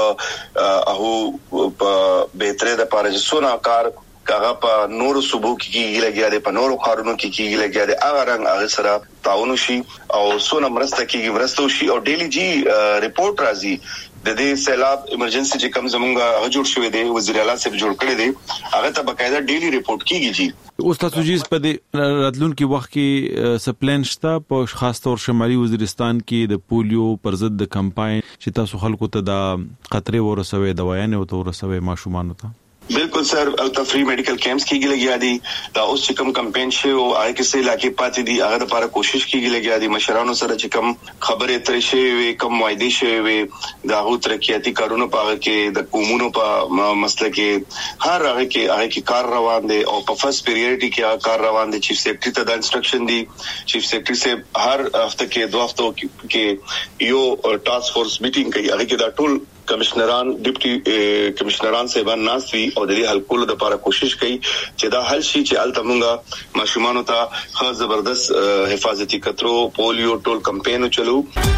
[SPEAKER 20] پاره هغه په بهتره د پاره چې سونه کار کاغه په نور صوبو کې لګیا دي په نور خارونو کې لګیا دي هغه رنګ هغه سره تعاون شي او سونه مرسته کې ورستو شي او ډیلی جی ریپورت راځي د دې سیلاب ایمرجنسي چې کوم زمونږه جوړ شوی دی وزیر اعلی صاحب جوړ کړی دی هغه ته باقاعده ډیلی ریپورت کیږي جی.
[SPEAKER 3] اوس تاسو جیس په دې راتلونکي وخت کې سپلین شته په خاص طور شمالي وزیرستان کې د پولیو پر ضد د کمپاین چې تاسو خلکو ته د قطرې ورسوي دوايانې او ته ورسوي ماشومان ته.
[SPEAKER 20] بالکل سر التا فری میډیکل کیمپس کېږي لګیا دي دا اوس چې کوم کمپاین شي او هغه کې سې علاقې پاتې دي هغه لپاره کوشش کېږي لګیا دي مشرانو سره چې کوم خبرې ترې شي وي کوم معاهده شي وي دا هو ترقیاتي کارونه پاره کې د قومونو په مسله کې هر هغه کې کار روان دي او په فرست پریورټي کې کار روان دي. چیف سیکرټری ته د انسټرکشن دي چیف سیکرټری سے هر هفته کې 2 هفتو کې یو ټاسک فورس میټینګ کوي هغه کې دا ټول کمشنران ډیپټي کمشنران صاحبان ناسوي او د دې حل کولو لپاره کوشش کوي چې دا حل شي چې التمونګه ماشومانو ته خاص زبردست حفاظتي کترو پولیو ټول کمپاین چلو.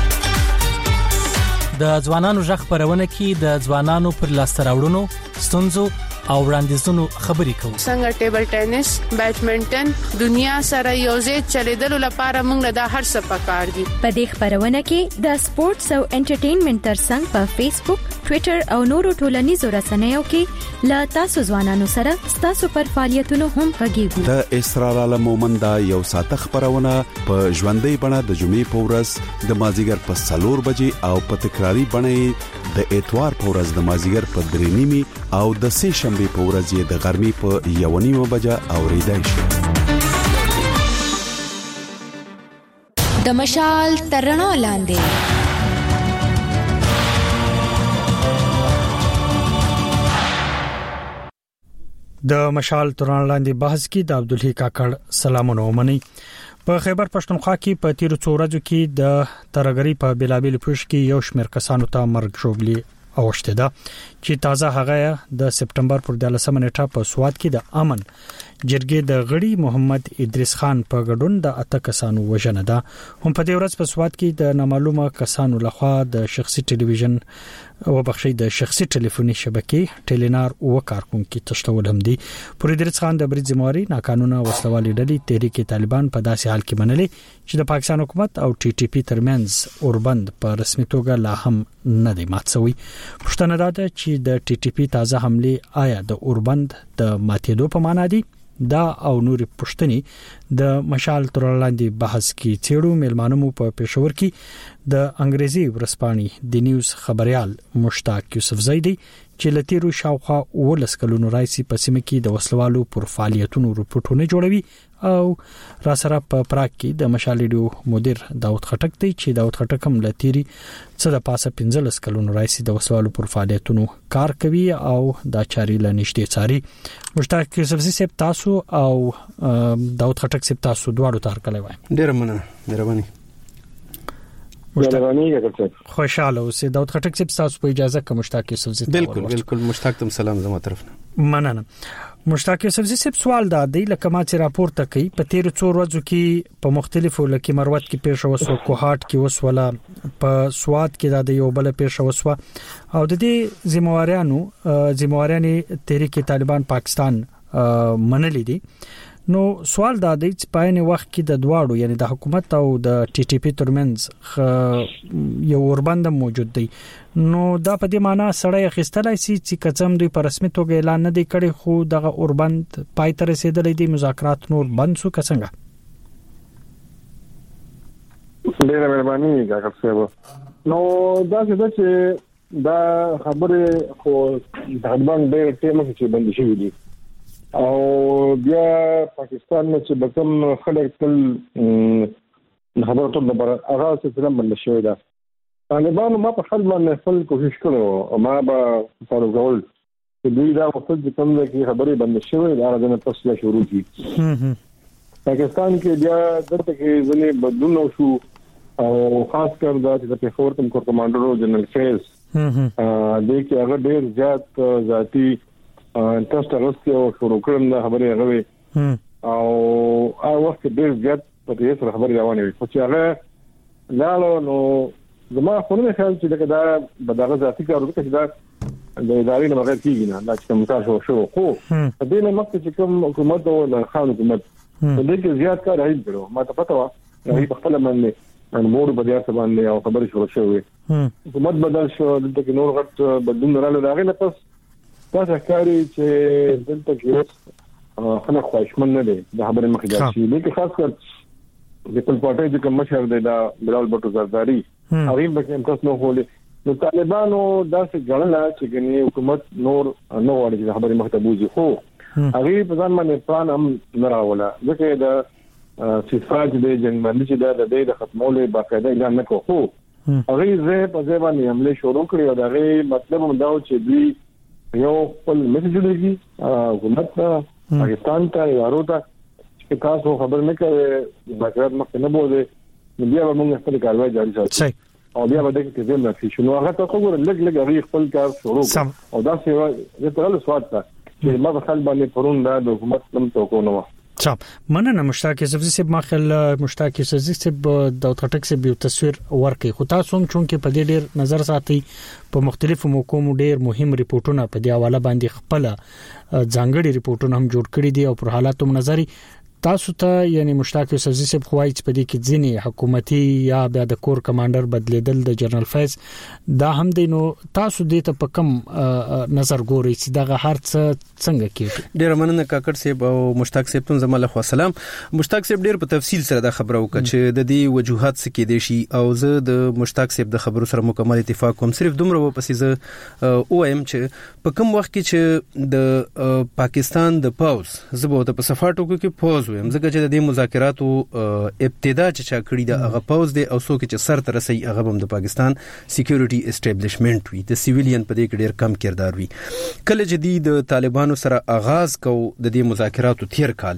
[SPEAKER 4] د ځوانانو ژغ پرونه کې د ځوانانو پر لاسته راوړنو ستونزو او وړاندیزونو خبرې کوو.
[SPEAKER 6] څنګه ټیبل ټینس بیډمنټن دنیا سره یوځای چلیدلو لپاره موږ له هر څه پکار دي.
[SPEAKER 5] په دې خبرونه کې د سپورتس او انټرټینمنټ ترڅنګ په فیسبوک ټوئیټر او نورو ټولنیزو رسنیو کې لا تاسو ځوانانو سره تاسو پر فعالیتونو هم غږیږو.
[SPEAKER 24] د اسرار عالم مومند یو ساعت خبرونه په ژوندۍ بڼه د جمعې په ورځ د مازیګر په 4 بجې او په تکراری بڼه د اتوار په ورځ د مازیګر په 3:30 او د سه شنبه په ورځ د غرمې په 1:30 بجه اوریدای شي.
[SPEAKER 7] د مشال ترڼو لاندې
[SPEAKER 8] د مشال ترڼو لاندې بحث کې د عبدالحی کاکړ سلامونه ومني. په خیبر پښتونخوا کې په تیر څو ورځو کې د ترګری په بلابل پوش کې یو شمېر کسانو ته مرګ ژوبلي اوشته ده چې تازه هغه د سپټمبر پر 13 نیټه په سواد کې د امن جرګې د غړي محمد ادریس خان په ګډون د اته کسانو وژنه ده. هم په دې ورځ په سواد کې د نامعلومه کسانو لخوا د شخصي ټلویزیون او بخښي د شخصي ټلیفوني شبکې ټیلینار او کارکونکو تشتول هم دي. پر ادریس خان د برید زمواري ناقانونه وسلوالي ډلې تحریک طالبان په داسې حال کې منلې چې د پاکستان حکومت او ټي ټي پی ترمنځ اوربند په رسمي توګه لا هم نه دی مات شوی. پښتنه ده چې د ټي ټي پی تازه حمله آیا د اوربند د ماتېدو په معنا دي؟ دا او نورې پښتني د مشال ترلاندې بحث کې چېړو ملمانو په پېښور کې د انګريزي ورسپاني د نیوز خبريال مشتاق یوسف زیدی چې لتیرو شاوخوا 19 کلونو راځي په سیمه کې د وسلوالو پر فعالیتونو رپورټونه جوړوي او را سره په پراګ کې د مشال ریډیو مدیر داوود خټک دی چې داوود خټک هم لتیری څه د پاسه 15 کلونو راځي د وسلوالو پر فعالیتونو کار کوي او دا چاري لنیشته چاري. مشتاق یوسف زیدی تاسو او داوود خټک سپ تاسو دواړو ته هرکلی وایم.
[SPEAKER 9] ډیر مننه مهرباني.
[SPEAKER 8] خوشاله اوسئ. داوود خټک سپ تاسو په اجازه کوم مشتاق یوسف زیدی.
[SPEAKER 9] بالکل مشتاق تم سلام زما طرف نه.
[SPEAKER 8] مننه. مشتاق یوسف زیدی سوال دا دی لکه ما چې راپورته کوي په تیر څو ورځو کې په مختلفو لکه مروت کې پیښه وسو کوهات کې وسوله په سواد کې دا د یو بل پیښه وسو او د دې ذمہوارانه تحریک طالبان پاکستان منلې دي. نو سوال دا دی چې په عین وخت کې د دواړو یعنی د حکومت او د ټي ټي پی ترمنځ یو اوربند موجود دی. نو دا په دې معنی سړی خستلای سي چې کڅم دوی په رسمي توګه اعلان نه دی کړی خو دغه اوربند پای تر رسیدلې دي مذاکرات نور بند شو څنګه؟
[SPEAKER 10] ډېر مهرباني کاکړ صاحب. نو دا چې دا خبره خو طالبان ډېر ټیمه کې بند شي دي او بیا پاکستان نه چې بکم خلک تل خبره ټول د هغه څه بند شوی دا. طالبان ما په خپل باندې خپل کوشش کړو او ما به فارغ کول چې دوی دا وخت چې کوم کې خبرې بند شوی دا غوښنه تاسو شروع کی. پاکستان کې بیا دلته کې ځنې بدلون شو او خاص کر دا چې په فورت کور کمانډر جنرال فیز د کې هغه ډېر زیات ذاتی انټرست راغلی او شروع کړم دا خبرې هغه او هغه وخت ډېر زیات په دې سره خبرې روانې وي خو چې هغه لاړو نو زما خو نه خیال چې دا بدغه ذاتی کار وکړي دا د ادارې نه بغیر کیږي نه دا چې کوم کار شو خو په دې نه مخکې چې کوم حکومت او خان حکومت دې کې زیات کار راځي کړو ما ته پته و راځي په خپل باندې مور بدیار څه باندې او خبرې شروع شوې حکومت بدل شو دلته کې نور غټ بدلون راغله دا غي نه پس تاسو کاری چې دلته کې خلک خوښمن نه دي د خبرې مخې دا شي لیکن خاص کر د خپل پارټي چې کوم مشر دی دا بلال بټو زرداری هغه به هم تاسو نو هولې نو طالبانو داسې ګڼل چې ګنې حکومت نور نو وړي چې خبرې مخ ته بوزي خو هغه په ځان باندې پلان هم نه راولا ځکه دا صفات د جنگ باندې چې دا د ختمولو باقاعده اعلان نه کوو خو هغه زه په ځواني حمله شروع کړې او دا مطلب هم دا چې دوی یو خپل میسج لګي حکومت پاکستان ته یارو ته چې تاسو خبر نه کوي باقاعده مخ نه بوله بیا به موږ خپل کاروای جاري ساتو او بیا به دغه کې زموږ نفسي شنو هغه ته وګورئ لګ هغه خپل کار شروع او دا څه یو ترل سواد ته چې ما په خپل باندې پرون دا د حکومت نم توکو نو
[SPEAKER 8] صح مننه مشتاق یوسف زیب ماخل مشتاق یوسف زیب د خټک سه یو تصویر ورکړي خو تاسو هم چونکه په دې ډیر نظر ساتي په مختلفو موقعو ډیر مهم ریپورتونه په دې حواله باندې خپل ځانګړي ریپورتونه هم جوړ کړي دي او پر حالاتو نظر تاسو ته یعنی مشتاق یوسفزي صاحب خوای چې په دې کې ځینی حکومتي یا بیا د کور کمانډر بدلیدل د جنرال فیض دا هم دینو تاسو دې ته په کم نظر ګورئ چې دا هر څنګه کیږي.
[SPEAKER 9] ډیر مننه کاکړ صاحب او مشتاق صاحب ته زموږ له سلام. مشتاق صاحب ډیر په تفصیل سره دا خبره وکړه چې د دې وجوهات څه کې دي شي او زه د مشتاق صاحب د خبرو سره مکمل اتفاق کوم. صرف دومره و پسې زه وایم چې په کوم وخت کې چې د پاکستان د پوز زبو ته په صفاتو کې پوز ویم ځکه چې د دې مذاکراتو ابتدا چې کړی د هغه پوز دی او څوک چې سر تر رسي هغه هم د پاکستان سکیورټي اسټابلیشمنت وي د سیویلین په دې کې ډیر کم کردار وي. کله چې د طالبانو سره آغاز کو د دې مذاکراتو تیر کال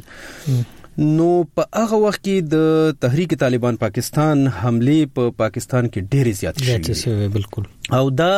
[SPEAKER 9] نو په هغه وخت کې د تحریک طالبان پاکستان حمله په پاکستان کې ډېر زیات شوې
[SPEAKER 8] بالکل
[SPEAKER 9] او دا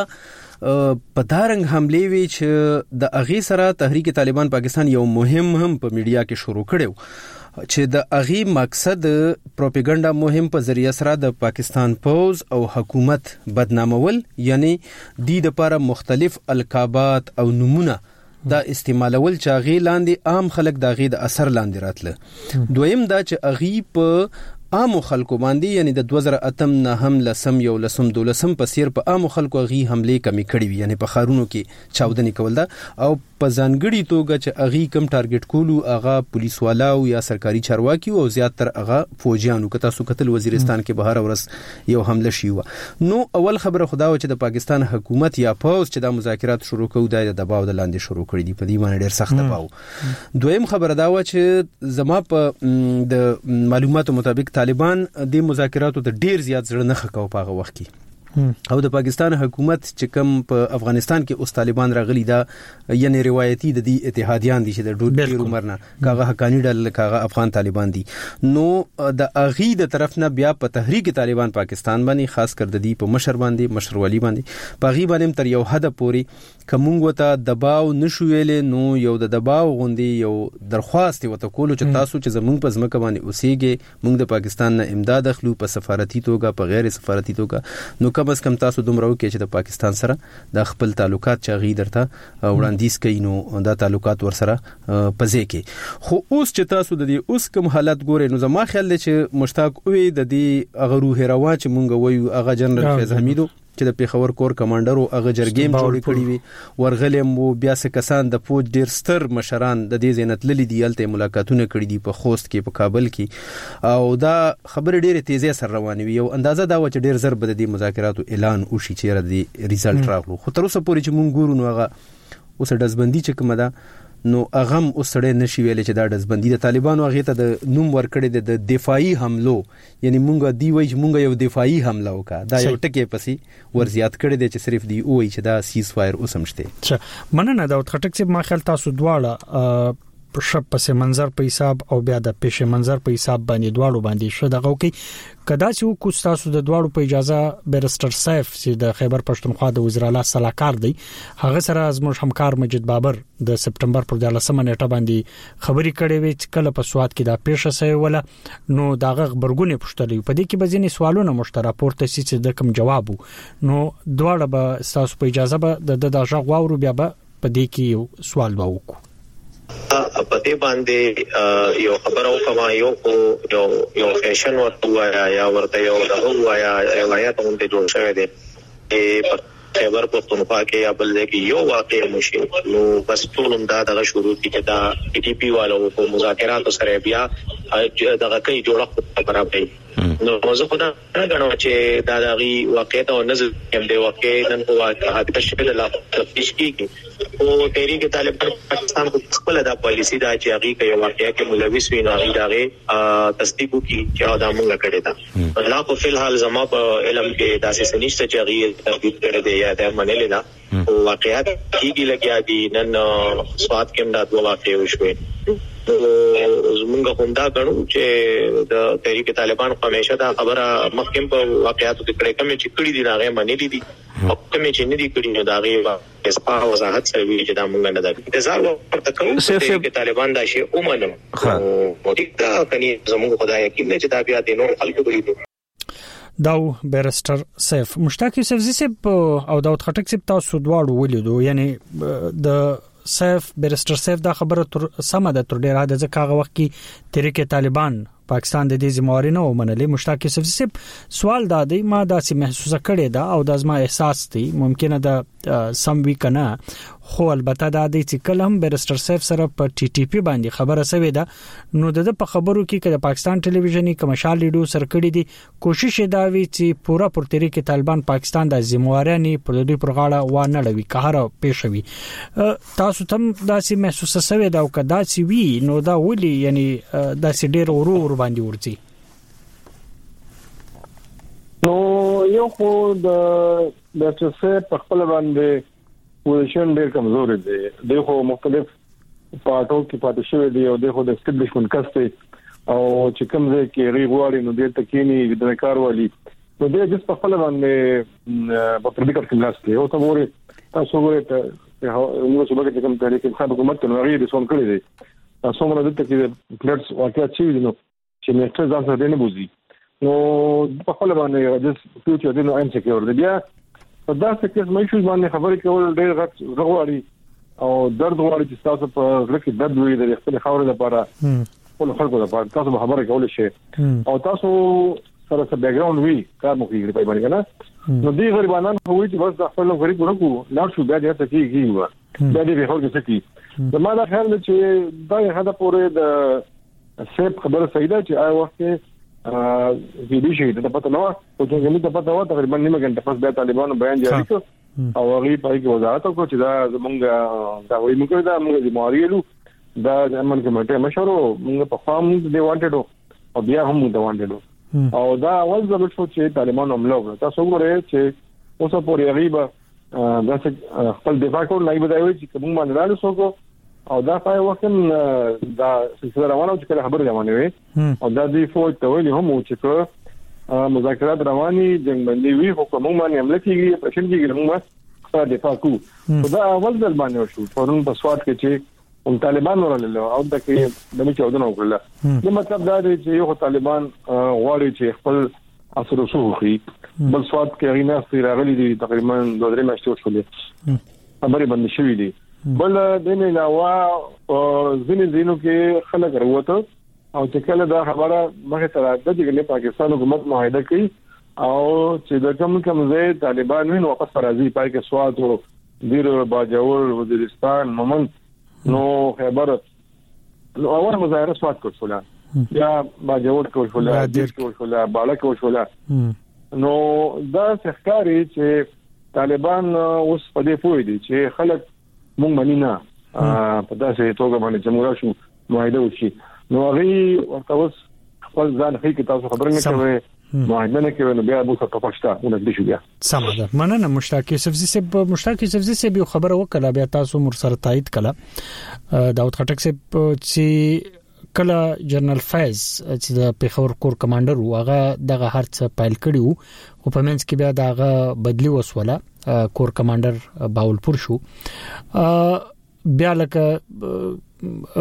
[SPEAKER 9] په دارنګ حمله وی چې د اغي سره تحریک طالبان پاکستان یو مهم هم په میډیا کې شروع کړو چې د اغي مقصد پروپاګاندا مهم په ذریعہ سره د پاکستان پوز او حکومت بدنامول یعنی د لپاره مختلف القابات او نمونه دا استعمالول چې اغي لاندې عام خلک دا غي د اثر لاندې راتله. دویم دا چې اغي په عام خلکو باندې یعنی د 2008 نه هم لسم یو لسم دولسم په سیر په عام خلکو اغي حمله کمی کړی وي یعنی په خارونو کې چاودنې کول دا او په ځانګړي توګه چې اغي کم ټارګټ کولو هغه پولیس والاو یا سرکاري چارواکي او زیاتره هغه فوجیانو کته سو قتل وزیرستان کې بهر ورس یو حمله شي و. نو اول خبره خدا و چې د پاکستان حکومت یا پوز چې د مذاکرات شروع کوي د دباو د لاندې شروع کړی دی په دې باندې ډیر سخت دباو. دویم خبره دا و چې زما په د معلوماتو مطابق طالبان د مذاکراتو ته ډیر زیات زړه نه خکاو په هغه وخت کې او د پاکستان حکومت چې کوم په افغانستان کې اوس طالبان راغلي دا یعنی روایتي د دې اتحادیان دي چې د ډېر عمر نه کاغه حقانی ډل کاغه افغان طالبان دي. نو د اغي د طرف نه بیا په تحریک طالبان پاکستان باندې خاص کر د دې په مشر باندې مشروالی باندې په غي باندې تر یو حد پورې کومنګ وته دباو نشو ویلې نو یو د دباو غوندي یو درخواست وته کولو چې تاسو چې زمونږ په ځمکه باندې اوسېږي موږ د پاکستان نه امداد اخلو په سفارتي توګه په غیر سفارتي توګه نو بس کم تاسو دومره وکړئ چې د پاکستان سره د خپل تعلقات چې غي درته وړاندیز کوي نو دا تعلقات ور سره پځې کې. خو اوس چې تاسو د دې اوس کوم حالت ګورئ نو زما خیال دی چې مشتاق وي د دې هغه روح روا چې مونږ وایو هغه جنرال فیض حمیدو چې د پیښور کور کمانډر او هغه جرګیم جوړ کړی وي ورغلم وو بیا څه کسان د فوج ډیر ستر مشران د دې زینت للی دی الته ملاقاتونه کړی دي په خوست کې په کابل کې او دا خبر ډیره تیزی سره روانه وي او اندازه دا و چې ډیر زر بد دي مذاکراتو اعلان وشي چې د ریزلټ راغلو. خو تر اوسه پورې چې مونږ ګورو نو هغه اوس دزبندي چې کومه ده نو اغم اوسړې نشي ویل چې دا دزبندي د طالبانو هغه ته د نوم ورکړي د دفاعي حملو یعنی مونږ دی وای چې مونږ یو دفاعي حمله وکړه دا یو ټکی پسې ور زیات کړي دي چې صرف دی وای چې دا سیز فایر اوسمشته.
[SPEAKER 8] مننه دا خټک چې ما خیال تاسو دواړه په شپ پس منظر په حساب او بیا د پیش منظر په حساب باندې دواړو باندې شو دغه کې کدا چې کو تاسو د دواړو په اجازه بیرستر سیف چې د خیبر پښتونخوا د وزیر اعلی صلاحکار دی هغه سره زموږ همکار مجید بابر د سپټمبر پر 13 نیټه باندې خبري کړې وي چې کله په سواد کې دا پیښه سوی ولا نو داغه خبرګونه پښتلې په دې کې بزینې سوالونه مشترک پورته سي چې د کوم جواب نو دواړه به تاسو په اجازه به د دغه غواړو بیا به په دې کې سوال وکړو.
[SPEAKER 12] په دې باندې یو خبرو کما یو فیشن ورته یا ورته یو دغه یا روایت هم ته جوړ شوی دی په خیبر پختونخوا کې یا بل ځای کې یو واقع مشي نو بس ټول دا دغه شروع کې دا پی ټی پی والو په مذاکرات سره بیا دغه کوي جوړه برابرې نو موضوع خدا غواړم چې دا دغه واقعیت او نظر هم دی واقع نن په واقعیت شپه لا تفتیش کیږي او تحریک طالبان پاکستان کو خپل دا پالیسی دا چې هغه کوي واقعیا کې ملوث وي نو هغه دغه تصدیق کی چې دا موږ کړی دا الله کو فلحال زما په علم کې داسې سنشت چې هغه ترتیب کړی دی یا د منلې دا او واقعیت کیږي لګیا دي نن سواد کې دا دوه واقع وشوي زمونږ هم دا غنو چې د تحریک طالبان همیشه دا خبره مخکې په واقعیاتو کې کړې کوم چې کړي دي هغه منلې دي او کوم چې نه دي کړي نو دا غي اسپا وضاحت سره وی چې دا مونږ نه ده انتظار ورته کوو چې طالبان دا شی اومنه او دا کني زموږ خدای یقین نه چې دا بیا د نور خلکو بریدو
[SPEAKER 8] داو بیرستر سیف مشتاق یوسفزي صاحب او داود خټک صاحب تاسو دواړو ولیدو یعنی د سیف بیرستر سیف دا خبره تر سم ده تر ډیره د ځکه وخت کې تحریک طالبان پاکستان د دې ذمہواری نه ومنلې. مشتاق یوسف صاحب سوال دا دی ما دا سي محسوسه کړې ده او د ازما احساس دی ممکنه دا سم وی کنه خو البته دا دی چې کله هم بیرستر سیف سره په ټي ټي پی باندې خبره سوي ده نو د په خبرو کې د پاکستان ټلویزیونی کمشال لیډو سر کړی دي کوشش دا وی چې پورا پر تحریک طالبان پاکستان د ذمہواری نه پر دې پرغاړه و نه لوي قهر پېښوي. تاسو تم دا سي محسوسه سوي دا او کدا سي وی نو دا ولي یعنی دا سي ډېر ورو باندې ورځي.
[SPEAKER 10] نو یو خو د څه په خپل باندې پوزیشن ډېر کمزور دی. دغه مختلف پارټو کې پاتې شوی دی او دغه د اسټابلیشمنت کسته او چې کوم ځای کې ریغوالي نو د تکینی د کاروالي نو د جس په خپل باندې په پردیکټ کلاس کې او تاسو ګورئ نو څه به کوم تاریخ په حکومت نو غیر رسون کړی دی تاسو موږ د تکي پلیټس واقعا چې نو چې میټر ځان سره نه بوزي نو په خپل باندې جس فیوچر دی نو ان سکیور دی بیا په داسې کې مې شو باندې خبرې کول ډېر غوړي او درد غوړي چې تاسو په لکه درد وي د خپل خاورې لپاره ټول خلکو لپاره تاسو به خبرې کول شي او تاسو سره څه بیک ګراوند وي کار مو کوي په باندې کنه نو دې غریبانان خو وي چې بس د خپل غریب ورکو لا شو بیا دې ته کیږي دا دې به هوګه سکی د ما دا خیال چې دا هدا پورې د سیب خبره سیده چې آی وخت ویډیو شي ته پته نو او چې موږ ته پته و تقریبا نیمه غنټه پس بیا طالبانو بیان جاری کړ او هغه پای کې وضاحت وکړه چې دا زمونږ دا وایي موږ دا موږ د ماریلو دا امن کمیټه مشورو موږ په فارم دی وانټډ او بیا هم موږ وانټډ او دا اول ځل چې طالبانو عمله وکړه تاسو وګورئ چې اوسه پورې غریبه دا خپل دفاع کول نه بدایوي چې کوم باندې رالو سوکو او دا پای وخت دا سلسله روانه چې کله خبره روانه وي او دا دی فوج ته ویلي هم چې مذاکرات رواني جنگ بندي وي حکومت باندې عمله کیږي پښین کیږي موږ خپل دفاع کوو دا اول ځل باندې شو پرون په سواد کې چې طالبان ورلل او دا کې د چودنه وکړه د مطلب دا دی چې یو طالبان غواړي چې خپل اثر وسوخي بل سواد کې غینا استراغلي دي تقریبا 2-3 میاشتې شولې خبرې بند شوې دي بل د نه علاوه ځینې ځینو کې خلک وروته او چې کله دا خبره مخه تر راځي چې پاکستان حکومت معاهده کوي او چې د کوم ځای طالبان ویني واپس راځي پای کې سواد او دیر باجوړ وزیرستان مومن نو خبر نو اول مظاهره سواد کول فلان یا باجوړ کول فلان دیر کول فلان بالا کول فلان نو دا څخکاری چې طالبان اوس په دې پوي دي چې خلک مونږ باندې نه په داسې توګه باندې جمهوریت شو معاهده وشي نو هغه ورته اوس خپل ځان هي کې تاسو خبرې نه کوي معاهده نه کوي نو بیا به تاسو پښتا ونګ دي شو بیا
[SPEAKER 8] سم ده مننه مشتاق یوسف صاحب یو خبره وکړه بیا تاسو مر سره تایید کړه داود خټک صاحب چې کله جنرال فیض چې د پیښور کور کمانډر هغه دغه هرڅ پایل کړیو خو په منځ کې بیا دغه بدلی وسوله کور کمانډر باولپور شو بیا لکه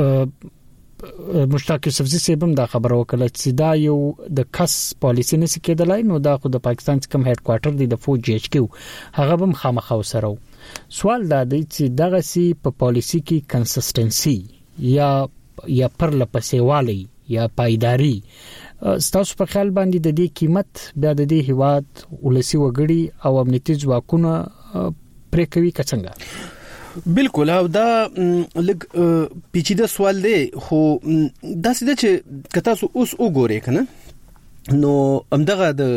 [SPEAKER 8] مشتاق یوسف صاحب هم دا خبره وکړه چې دا یو د کس پالیسی نه کېدلای نو دا خو د پاکستان څخه هډ کوارټر دی د فوج ایچ کیو هغه هم خامخا وسره سوال دا دی چې دغه سی په پالیسی کې کنسستنسي یا پر لپسېوالي یا پایداری ستاسو په خیال باندې د دې قیمت بیا د دې هیواد ولسی وګړي او امنیتي ځواکونه پرې کوي څنګه
[SPEAKER 9] بالکل او دا لګ پیچیده سوال دی خو دا څه چې کته اوس وګورئ کنه نو امدغه د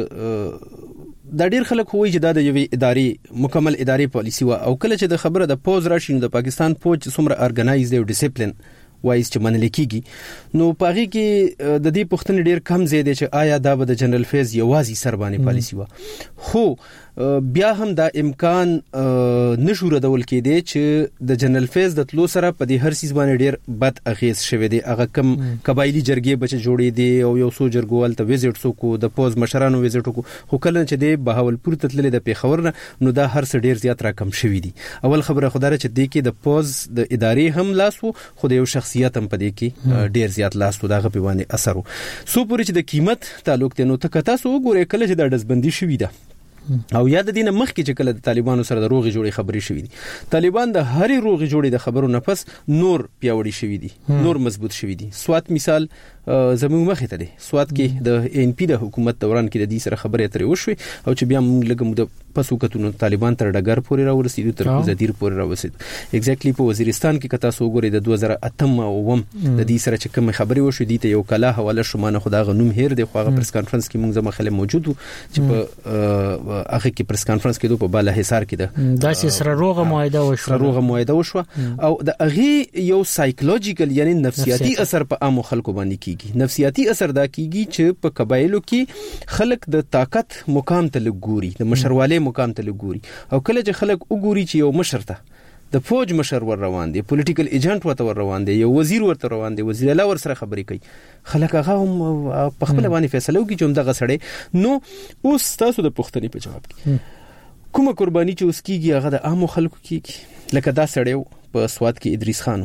[SPEAKER 9] ډیر خلک وایي چې دا د یوې ادارې مکمل ادارې پالیسی او کله چې د خبره د پوز راشي نو د پاکستان پوز څومره ارګنایز دی او ډیسپلین وایي چې منل کیږي نو پاغي کې د دې پښتنې ډیر کم زیاده چې آیا دا به د جنرال فیض یوازي سربانه پالیسی و خو بیا هم دا امکان نشو ردول کېدی چې د جنرال فیض د تلو سره په دې هر سیس باندې ډیر بد اغیز شوه دی هغه کم قبایلی جرګې بچ جوړې دي او یو سو جرګوال ته ویزټ سو کو د پوز مشرانو ویزټ کو خو کله چې د بهاولپور ته تللی د پیښور نو دا هر څه ډیر زیات را کم شوی دی اول خبره خدای چې د کې د پوز د ادارې هم لاسو خو د یو شخصیت هم پدې کې ډیر زیات لاسو دغه په باندې اثر سو پورې چې د قیمت تعلق ته نو ته کتا سو ګورې کله چې د دزبندي شوی ده او یا د دینه مخکې چې کله د طالبانو سره د روغي جوړي خبرې شوې دي طالبان د هرې روغي جوړي د خبرو نفس نور پیاوړي شوې دي نور مضبوط شوې دي سوات مثال زموږ مخې ته دي سوات کې د ان پی د حکومت دوران کې د دې سره خبرې اترې وشوي او چې بیا موږ لګم د پسو کتونو طالبان تر ډګر پورې راورسېدو تر وزیر پورې راورسېدو ایگزیکټلی په وزیرستان کې کتا سو ګوري د 2008 او وم د دې سره چې کوم خبرې وشوي دي ته یو کلا حواله شومانه خدای غنوم هیر دی خو هغه پریس کانفرنس کې موږ زما خلک موجود چې په هغه کې پریس کانفرنس کې دوه په بالا حصار کې ده
[SPEAKER 8] دا چې سره روغه معاهده وشو
[SPEAKER 9] او د هغه یو سایکولوژیکل یعنی نفسیاتی اثر په عام خلکو باندې کیږي نفسیاتی اثر دا کیږي چې په قبایلو کې خلک د طاقت مقام ته لګوري د مشرواله مقام ته لګوري او کله چې خلک وګوري چې یو مشر ته د فوج مشر ور روان دي پولیټیکل ایجنټ ورته ور روان دي یو وزیر ورته روان دي وزیر اعلی ور سره خبرې کوي خلک هغه په خپل باندې فیصله کوي چې هم دغه سړی نو اوس تاسو د پښتني په جواب کې کومه قرباني چې اوس کیږي هغه د عام خلکو کیږي لکه دا سړی په سواد کې ادریس خان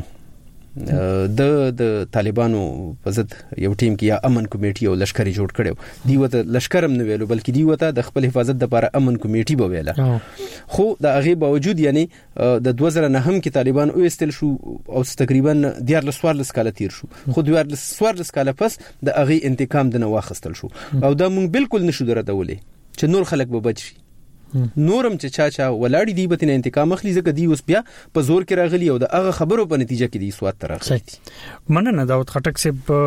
[SPEAKER 9] د طالبانو په ضد یو ټیم کې یا امن کمیټي او لشکري جوړ کړو دی وته لشکرم نه ویلو بلکې دی وته د خپل حفاظت لپاره امن کمیټي به ویله خو د هغه باوجود یعنی د 2009 کې طالبان او استل شو او تقریبا 14 کاله تیر شو خو 14 کاله پس د هغه انتقام د نواخستل شو او دا مونږ بالکل نشو درته چې نور خلک به بچي نورم چې چا ولاړی دی به تن انتقام اخلي ځکه دی اوس بیا په زور کې راغلی او د هغه خبرو په نتیجه کې دی سواد تر راغلی
[SPEAKER 8] مننه داود خټک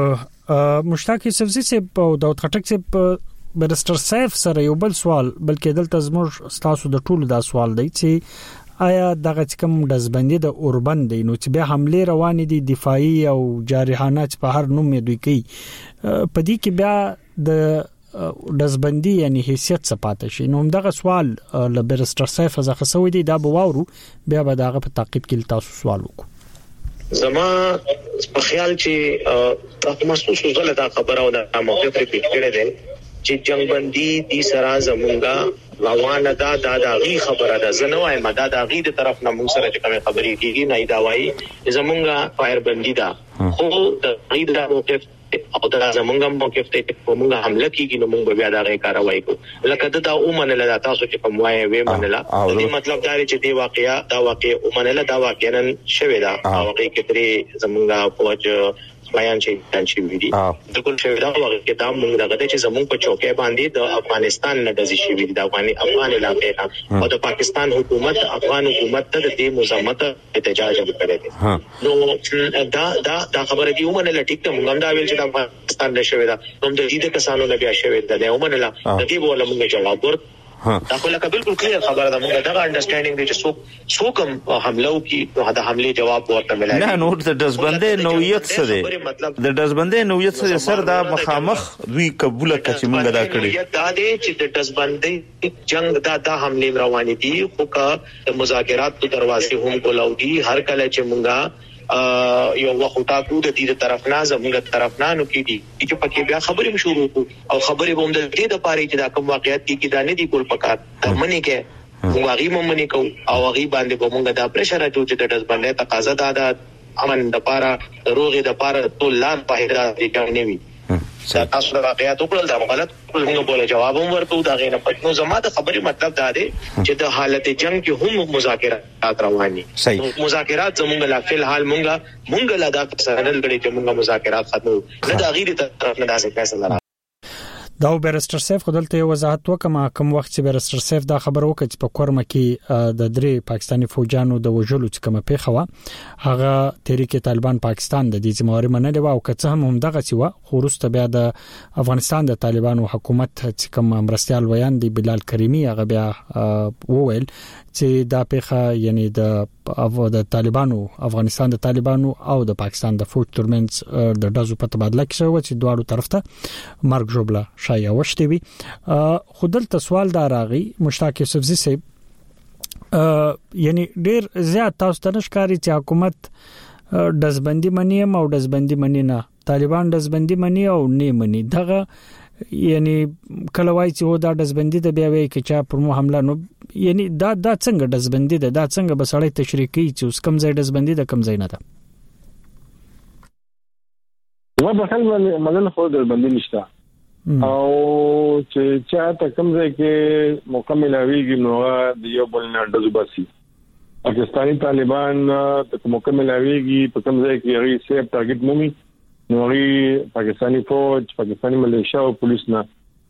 [SPEAKER 8] صاحب مشتاق یوسفزی صاحب او داود خټک صاحب برستر سیف سره یو بل سوال بلکې دلته زموږ تاسو د ټولو دا سوال دی چې آیا دغه کوم دزبندي د اوربند دی نو چې بیا حمله روان دي دفاعي او جارحانه په هر نوم دوی کوي په دې کې بیا د دزبندي یعنی حیثیت څپاته شي نو دغه سوال ل برستر سیف ځخه سوي دي دا بواورو بیا به دغه په تعقیب کې تاسو سوال وکړو
[SPEAKER 12] زما په خیال چې تاسو محسوس وکړه دا خبره او دا موقف ریپیټ کړی دی چې جنگبندي دي سره زمونږه روانه دا غي خبره ده زنوای مدد دا غي د طرف نه موږ سره چې کوم خبرې کیږي نه دا وایي زمونږه فایر بندي ده خو د غي د موقف او دا زمونږه موقف ته کومه حمله کیږي نو موږ بیا دا غي کاروایی کوو لکه دا اومنه لا تاسو چې کوم وایي وې منله دې مطلب دا چې دی واقعیا اومنه دا واقعا شوی دا واقعي کې زمونږه فوج بیان چې ویدي د کول شوی دا واقعي دا موږ دغه چې زمونږ په چوکۍ باندې د افغانستان نه د شي ویدي د افغان علاقې او د پاکستان حکومت افغان حکومت ته د دې مزاحمت احتجاج وکړي نو دا خبره دی ومنه لټیک موږ دا ویل چې د افغانستان نشوي دا نو د دې کسانو نه بیا شوی دا ومنه د دې بوله موږ جواب ورکړو دا خو لکه بالکل کلیر خبره ده موږ دا انډرستانډینګ دی چې څوک حمله وکي نو دا حمله جواب ورته ملایي
[SPEAKER 16] نه نو د دزبندې نوعیت څه دی د دزبندې نوعیت څه سر دا مخامخ دوی قبول کړي موږ دا کړی
[SPEAKER 12] دا دی چې د دزبندې جنگ دا حمله روانې دي خو کا مذاکرات په دروازې هم کولاو دي هر کله چې موږ یو وخت تاسو د دې طرف نه زموږ طرف نه نو کیږي چې پکې بیا خبرې شروع او خبرې به هم د دې د پاره چې دا کوم واقعیت کې دا نه دي کول پکار منی کې موږ هغه ممنې کو او هغه باندې به موږ دا پرشر راځو چې د دزبندې تقاضا دا امن د پاره روغې د پاره ټول لار په هدا دي کوي نه وي تاسو د واقعیت ټول دا غلط موږ بوله جواب هم ورکړو دا غینه پټنو زما د خبرې مطلب دا دی چې د حالت جنگ کې هم مذاکرات رواني مذاکرات زموږ لا فل حال موږ لا دا سره لري چې موږ مذاکرات ختمو نه دا غیر طرف نه داسې فیصله
[SPEAKER 8] دا برستر سیف خدلته وضاحت وکما کوم وخت چې برستر سیف دا خبر وکړ چې په کورمه کې د درې پاکستانی فوجانو د وژلو چې کومه پیښه هغه تحریک طالبان پاکستان د دې ځموري منلې و او که هم دغه سی و خو وروسته بیا د افغانستان د طالبانو حکومت چې کوم مرستيال ویان دی بلال کریمی هغه بیا وویل چې دا پیښه یعنی د طالبانو افغانستان د طالبانو او د پاکستان د فوج ترمنځ د دزو په تبادله کې شو چې دواړو طرف ته مرګ جوړه شایع وشته وي خودلته سوال دا راغی مشتاق یوسفزی صاحب یعنی ډیر زیات تاسو ته نشکاري چې حکومت دزبندي منی او دزبندي منی نه طالبان دزبندي منی او نه منی دغه یعنی کله وای چې دا دزبندي د بیا وی کې چا پر مو حمله نو یعنی دا څنګه دزبندي ده دا څنګه بسړی تشریح کوي چې اوس کم ځای دزبندي ده کم ځای نه ده
[SPEAKER 10] و په خپل مدن خو دزبندي نشته او چې چاته کوم ځای کې مکمل اویږي نو د یو بل نه دزباسي پاکستانی طالبان ته مکمل اویږي په کوم ځای کې هغه سیف ټارګټ مومي نو هغه پاکستانی فوج پاکستانی ملیشیا او پولیس نه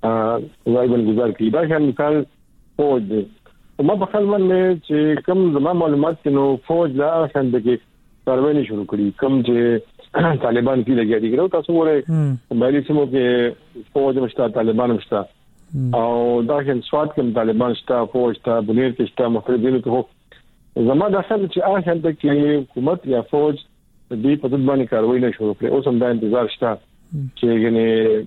[SPEAKER 10] غایبن گزار کی دا شان مثال فوج دی ما په خپل باندې چې کوم زما معلومات نو فوج لا شان دغه کاروایی شروع کړي کوم چې طالبان کې لګیا دي ګرو تاسو وره باندې سمو کې فوج مشتا طالبان مشتا او دا شان سواد کوم طالبان شتا فوج تا بنیر کې شتا مخربینو ته زما د خپل چې آشان دغه حکومت یا فوج دې په دې باندې کاروایی نه شروع کړي اوس هم دا انتظار شته چې غني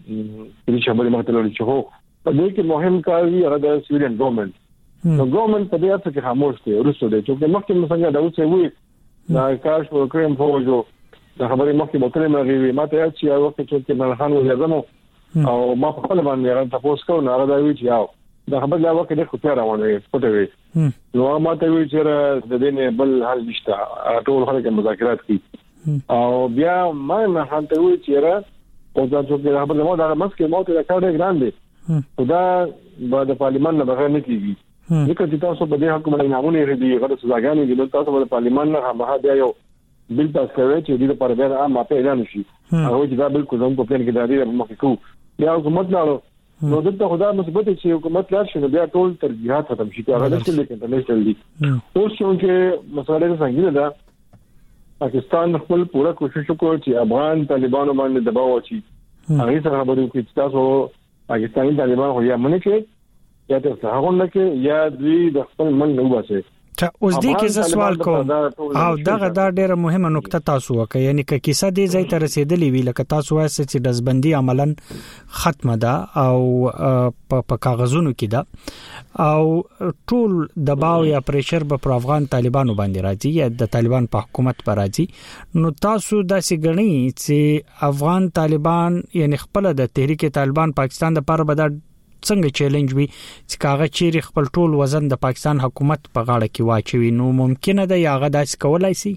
[SPEAKER 10] دې شبري مختلف چې هو په دې کې مهم کار وی هغه د سویډن ګورنمنت نو ګورنمنت په دې اړه کې خاموش دی ورسره دی چې مخکې څنګه دا اوسه وی دا کار شو کریم فوجو دا خبرې مخکې متره مغوي ماته چې یو وخت چې نن خان وزمو او ما په خپل باندې هغه تاسو کو نه راځي وی چې یاو دا خبر لا وخت د خو تیار روانه پټه وی نو ماته وی چې د دې نه بل حل نشته ټول خلک مذاکرات کوي او بیا ما نه هانته وی چې او دا چې خبر زموږ د مسکه موت د کار ګران دي خدا بعد پارلیمان نه بغیر نه کیږي ځکه چې تاسو په دې حکومت نامونه لري غوړ سزاګانې دي تاسو په پارلیمان نه هم بیا یو بل پاس کوي چې د پرګر عام په اعلان شي هغه چې دا بالکل زموږ په پلان کې د دې مخ کو یا حکومت لاړو نو دغه خدا مثبت چې حکومت لار شي بیا ټول ترجیحات ختم شي هغه د ټول انټرنیشنل دي اوس چې مسله څنګه ده پاکستان خپل پورا کوشش وکړ چې افغان طالبانو باندې دباو واچي هغه سره خبرې کوي چې تاسو پاکستانی طالبان خو یا منې کې یا تاسو هغه نه کې یا دوی د خپل من نه واسه
[SPEAKER 8] اوس دې کې سوال کوم او دغه دا ډیره مهمه نقطه تاسو وکړه یعنی که کیسه دې ځای ته رسیدلې وی لکه تاسو وایي چې دزبندي عملاً ختمه ده او په کاغذونو کې ده او ټول دباو یا پریشر په افغان طالبانو باندې راځي یا د طالبان په حکومت پر راځي نو تاسو داسې غنئ چې افغان طالبان یعنی خپل د تحریک طالبان پاکستان د پر بد څنګه چیلنج وي چې کاغه چیرې خپل ټول وزن د پاکستان حکومت په غاړه کې واچوي نو ممکنه ده یا غدا څه کولای شي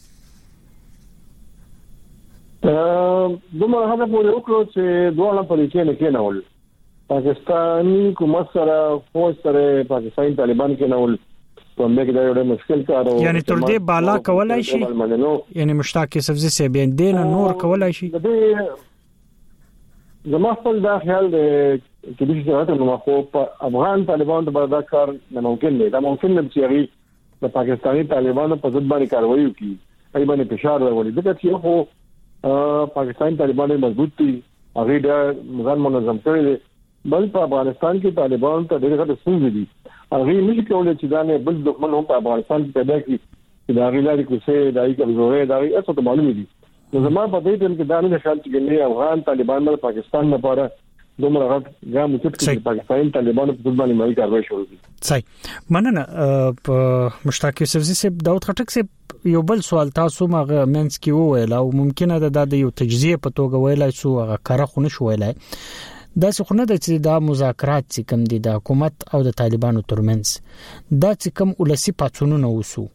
[SPEAKER 10] دومره هغه په وکړو چې دوه په لکه نه کېنول پاکستاني حکومت سره فوج سره پاکستاني طالبان کېنول په مګ دا یو مشکل کار او
[SPEAKER 8] یعنی تر دې بالا کولای شي یعنی مشتاق یوسفزي سي بین دین نور کولای شي
[SPEAKER 10] زما خپل دا خیال دی چې د شرایطو نو خو په افغان طالبانو ته دا کار نه ممکن دی دا ممکن نه چې د پاکستانی طالبانو په ضد باندې کاروایی وکړي ای باندې فشار راوړي دغه چې خو پاکستانی طالبانو مضبوط دي هغه د ځان منظم کړي دي بل په افغانستان کې طالبانو ته ډېر څه ستونزې دي هغه نشي کولای چې دا نه بل دښمن هم په افغانستان کې پیدا کړي چې دا غیلاري کوسه دای کمزورې دای څه ته معلومه دي نو زما په دې ټیم کې دا نه خیال چې افغان طالبان د پاکستان لپاره دومره غټ ګام چې پاکستاني طالبانو په ځبانې مالي کاروایی شروع کړي
[SPEAKER 8] صحیح مننه په مشتاق یوسفزي صاحب داود خټک صاحب یو بل سوال تاسو مغه منس کې وویل او ممکنه ده د یو تجزیه په توګه ویلای شو هغه کار خو نه شو ویلای دا څه نه د چې دا مذاکرات چې کوم دي د حکومت او د طالبانو ترمنځ دا چې کوم ولسی پاتونونه وسو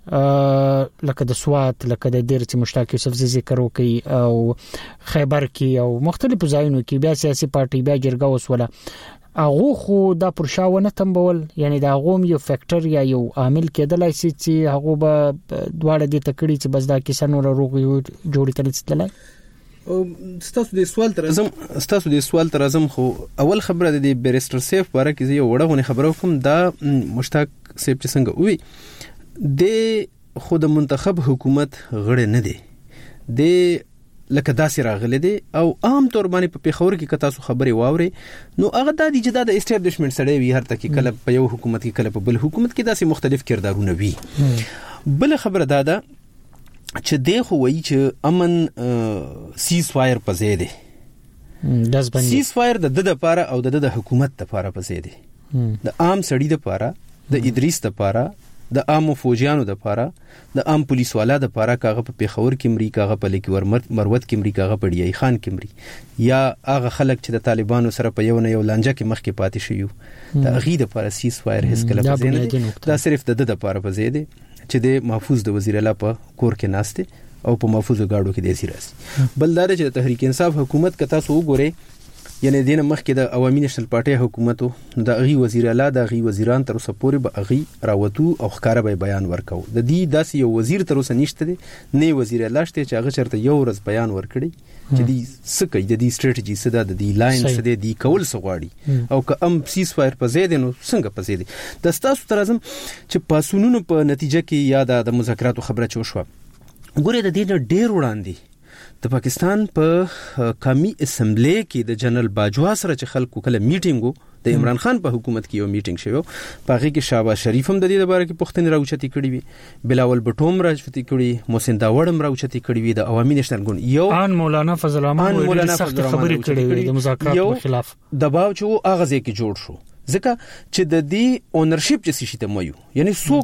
[SPEAKER 8] لکه د سوات لکه د ډیر چې مشتاق یوسفزي ذکر وکي او خیبر کې او مختلفو ځایونو کې بیا سیاسي پارټي بیا جرګه وسوله هغه خو دا پرشاونه تمبول یعنی دا غوم یو فیکټر یا یو عامل کېدلای شي چې هغه به دواړه د تکړی چې بس دا کیسه نور روغ جوړی کړي
[SPEAKER 9] ستاسو د سوال تر اعظم خو اول خبره د بیرستر سیف باره کې یو وړغونی خبره کوم دا مشتاق سیف چې څنګه وی د خود منتخب حکومت غړي نه دي د لکه داسې راغلي دي او عام طور باندې په پیښور کې کتا سو خبري واوري نو هغه د اجازه د اسټابلیشمنت سره وی هر تکي کله په یو حکومت کې کله په بل حکومت کې داسې مختلف کردارونه وي بل خبره دا ده چې د خو وی چې امن سیز فایر پزې دي سیز فایر د لپاره او د حکومت لپاره پزې دي د عام سړی لپاره د ادریس لپاره د عام فوجیانو د لپاره د عام پولیس والا د لپاره کاغه په پیښور کې مری کاغه په لیک ورمت مروت کې مری کاغه په ډیای خان کې مری یا هغه خلک چې د طالبانو سره په یو نه یو لانجه کې مخ کې پاتې شيو د غي د لپاره سیز فایر هیڅ کله پزې نه دا صرف د لپاره پزې دي چې د محفوظ د وزیر اعلی په کور کې ناشته او په محفوظ گاډو کې د سیراسي بلدار چې د تحریک انصاف حکومت کتا سو وګوره یعنی دینه مخکې د عوامي نېشنل پارټي حکومت د اغي وزیر اعلی د اغي وزیران تر اوسه پورې به اغي راوتو او ښکارا به بیان ورکاو د دې داسې یو وزیر تر اوسه نشته دی نه وزیر اعلی شته چې هغه چرته یو ورځ بیان ورکړي چې دې سکه د دې سټریټجی سده د دې لاین سده د کول سغواړي او که ام سیس فایر په زید نو څنګه په زید د ستاسو تر اعظم چې پاسونونو په نتیجه کې یا د مذاکراتو خبره چوشوه ګوره د دې ډېر وړاندې د پاکستان په قومي اسمبلی کې د جنرال باجوا سره چې خلکو کله میټینګو د عمران خان په حکومت کې یو میټینګ شوی په هغه کې شهباز شریف هم د دې لپاره کې پښتني راوچتي کړی وي بلاول بټوم راوچتي کړی محسن داوړم راوچتي کړی وي د عوامي نېشنل ګوند یو
[SPEAKER 8] ان مولانا فضل الرحمن ویلي سخت خبرې کړې وي د مذاکراتو خلاف
[SPEAKER 9] دباو چې هغه ځکه جوړ شو ځکه چې د دې اونرشپ چې شي ته مایو یعنی څوک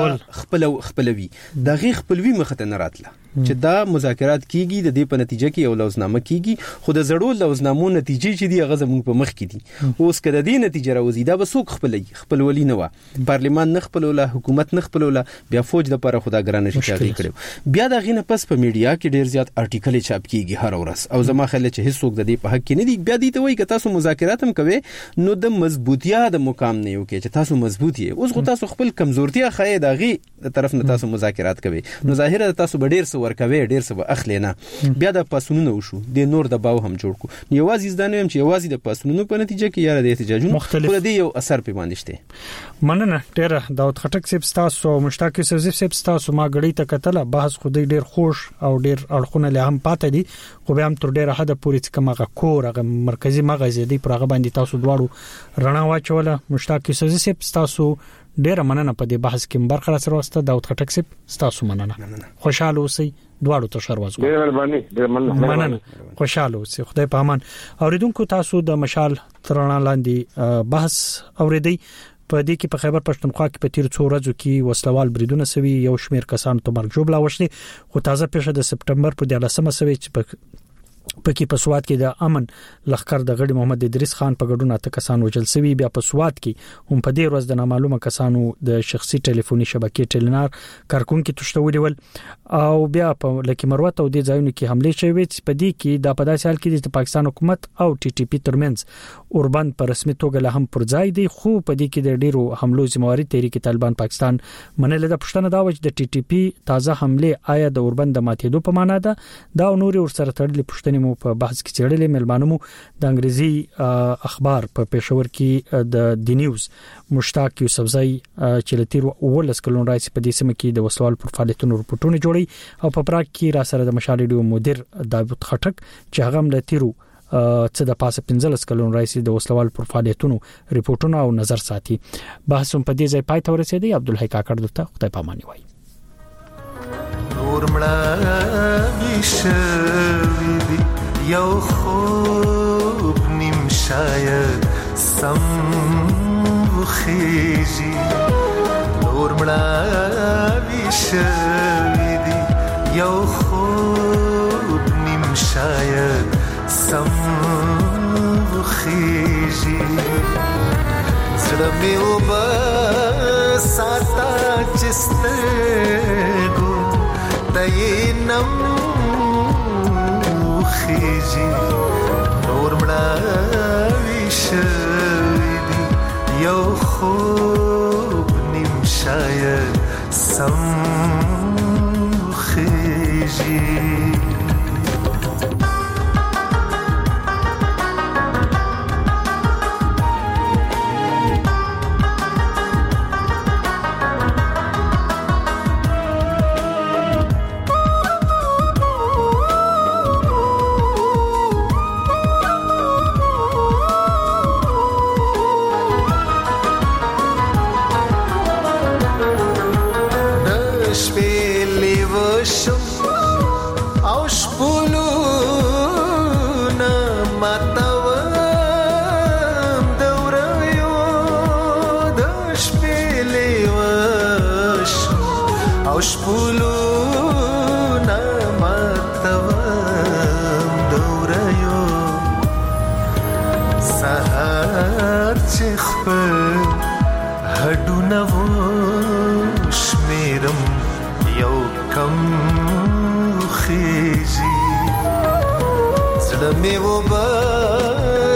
[SPEAKER 9] خپلوي د غي خپلوي مخته نه راتله چې دا مذاکرات کیږي د دې په نتیجه کې یو لوزنامه کیږي خو د زړو لوزنامو نتیجې چې دی هغه زموږ په مخ کې دي اوس کله دې نتیجه راوځي دا به څوک خپلولي نه و پارلیمان نه خپلوله حکومت نه خپلوله بیا فوج د لپاره خداګرانه شي چاغي کړو بیا د غینه پس په میډیا کې ډیر زیات آرټیکل چاپ کیږي هر ورځ او زما خیال چې هیڅوک د دې په حق کې نه دی بیا دې ته وایي که تاسو مذاکرات هم کوي نو د مضبوطیا د مقام نه یو کې چې تاسو مضبوط یې اوس خو تاسو خپل کمزورتیا خای دغه طرف نه تاسو مذاکرات کوي نو ظاهره تاسو ډیر څه ورکوي ډیر څه اخلي نه بیا د پاسونو وشو د نور د باو هم جوړ کو یوازې ځدانه هم چې یوازې د پاسونو په نتیجه کې یاره د احتجاجونو مختلف پر دې یو اثر پیوند شته
[SPEAKER 8] مننه ډیر داود خټک صاحب تاسو مشتاق یوسف صاحب تاسو ما غړی ته کتل بحث خو ډیر خوش او ډیر اړخونه له هم پاتې دي خو به هم تر ډیره حد پورې کومه کور هغه مرکزی مغازه دی پر هغه باندې تاسو دواړو رڼا واچوله مشتاق یوسف صاحب تاسو ډیر مننه په دې بحث کې برخه سره واسطه داود خټک صاحب تاسو مننه خوشاله اوسئ دواړو ته شروع وکړو
[SPEAKER 10] ډیر
[SPEAKER 8] مننه خوشاله اوسئ خدای په امان اوریدونکو تاسو د مشال ترنا لاندې بحث اوریدئ په دې کې په خیبر پښتونخوا کې په تیر څو ورځو کې وسلوال بریدونه سوي یو شمیر کسانو ته مرګ جوړه وشلي خو تازه پیښه د سپټمبر په 13مه سوي چې پکې په سواد کې د امن لخر د غړي محمد ادریس خان په ګډون اته کسان وژل شوی بیا په سواد کې هم په دې ورځ د نامعلومه کسانو د شخصي ټلیفوني شبکې ټیلنار کارکونکو تشتولي ول او بیا په لکه مروت او د ځایونو کې حمله شوې چې په دې کې د پداسې حال کې د پاکستان حکومت او ټي ټي پی ترمنځ اوربند پر رسمي توګه له هم پر ځای دی خو په دې کې د ډیرو حملو ذمہواری تحریک طالبان پاکستان منل د پښتنه دا وجه د ټي ټي پی تازه حمله آیا د اوربند ماتېدو په معنا ده دا نور ور سره تړلې پښتني مو په بحث کې چړلې ملمانو د انګریزي اخبار په پېښور کې د دی نیوز مشتاق یوسفزئی چې لتیر ولس کلون راځي په دې سم کې د وسوال پر فعالیتونو رپورټونه جوړي او په پراګ کې را سره د مشال ریډیو مدیر داوود خټک چې هغه هم لتیرو څه د پاسه 15 کلون راځي د وسوال پر فعالیتونو رپورټونه او نظر ساتي بحث په دې ځای پای ته ورسېدی عبدالحی کاکړ دته خدای پاماني وای
[SPEAKER 11] ورمړه ویشوي یو خوب نیم شاید سم وخیجی ورمړه ویشوي یو خوب نیم شاید سم وخیجی زړه مې وبساته چستګو دینم خیجی نور مړاوي شوي دي یو خوب نیم شاید سم خیجی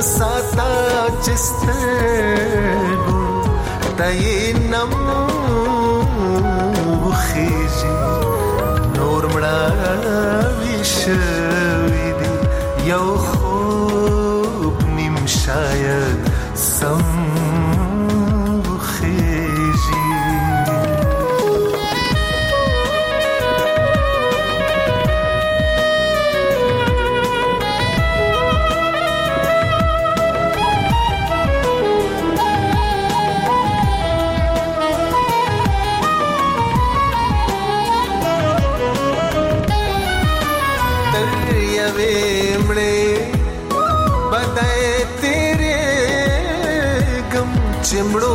[SPEAKER 11] ساتا چسترګو تاینم وخیجی نور مړه ویشوي دی یو خوب نیم شاید سم وخیجی चिमड़ो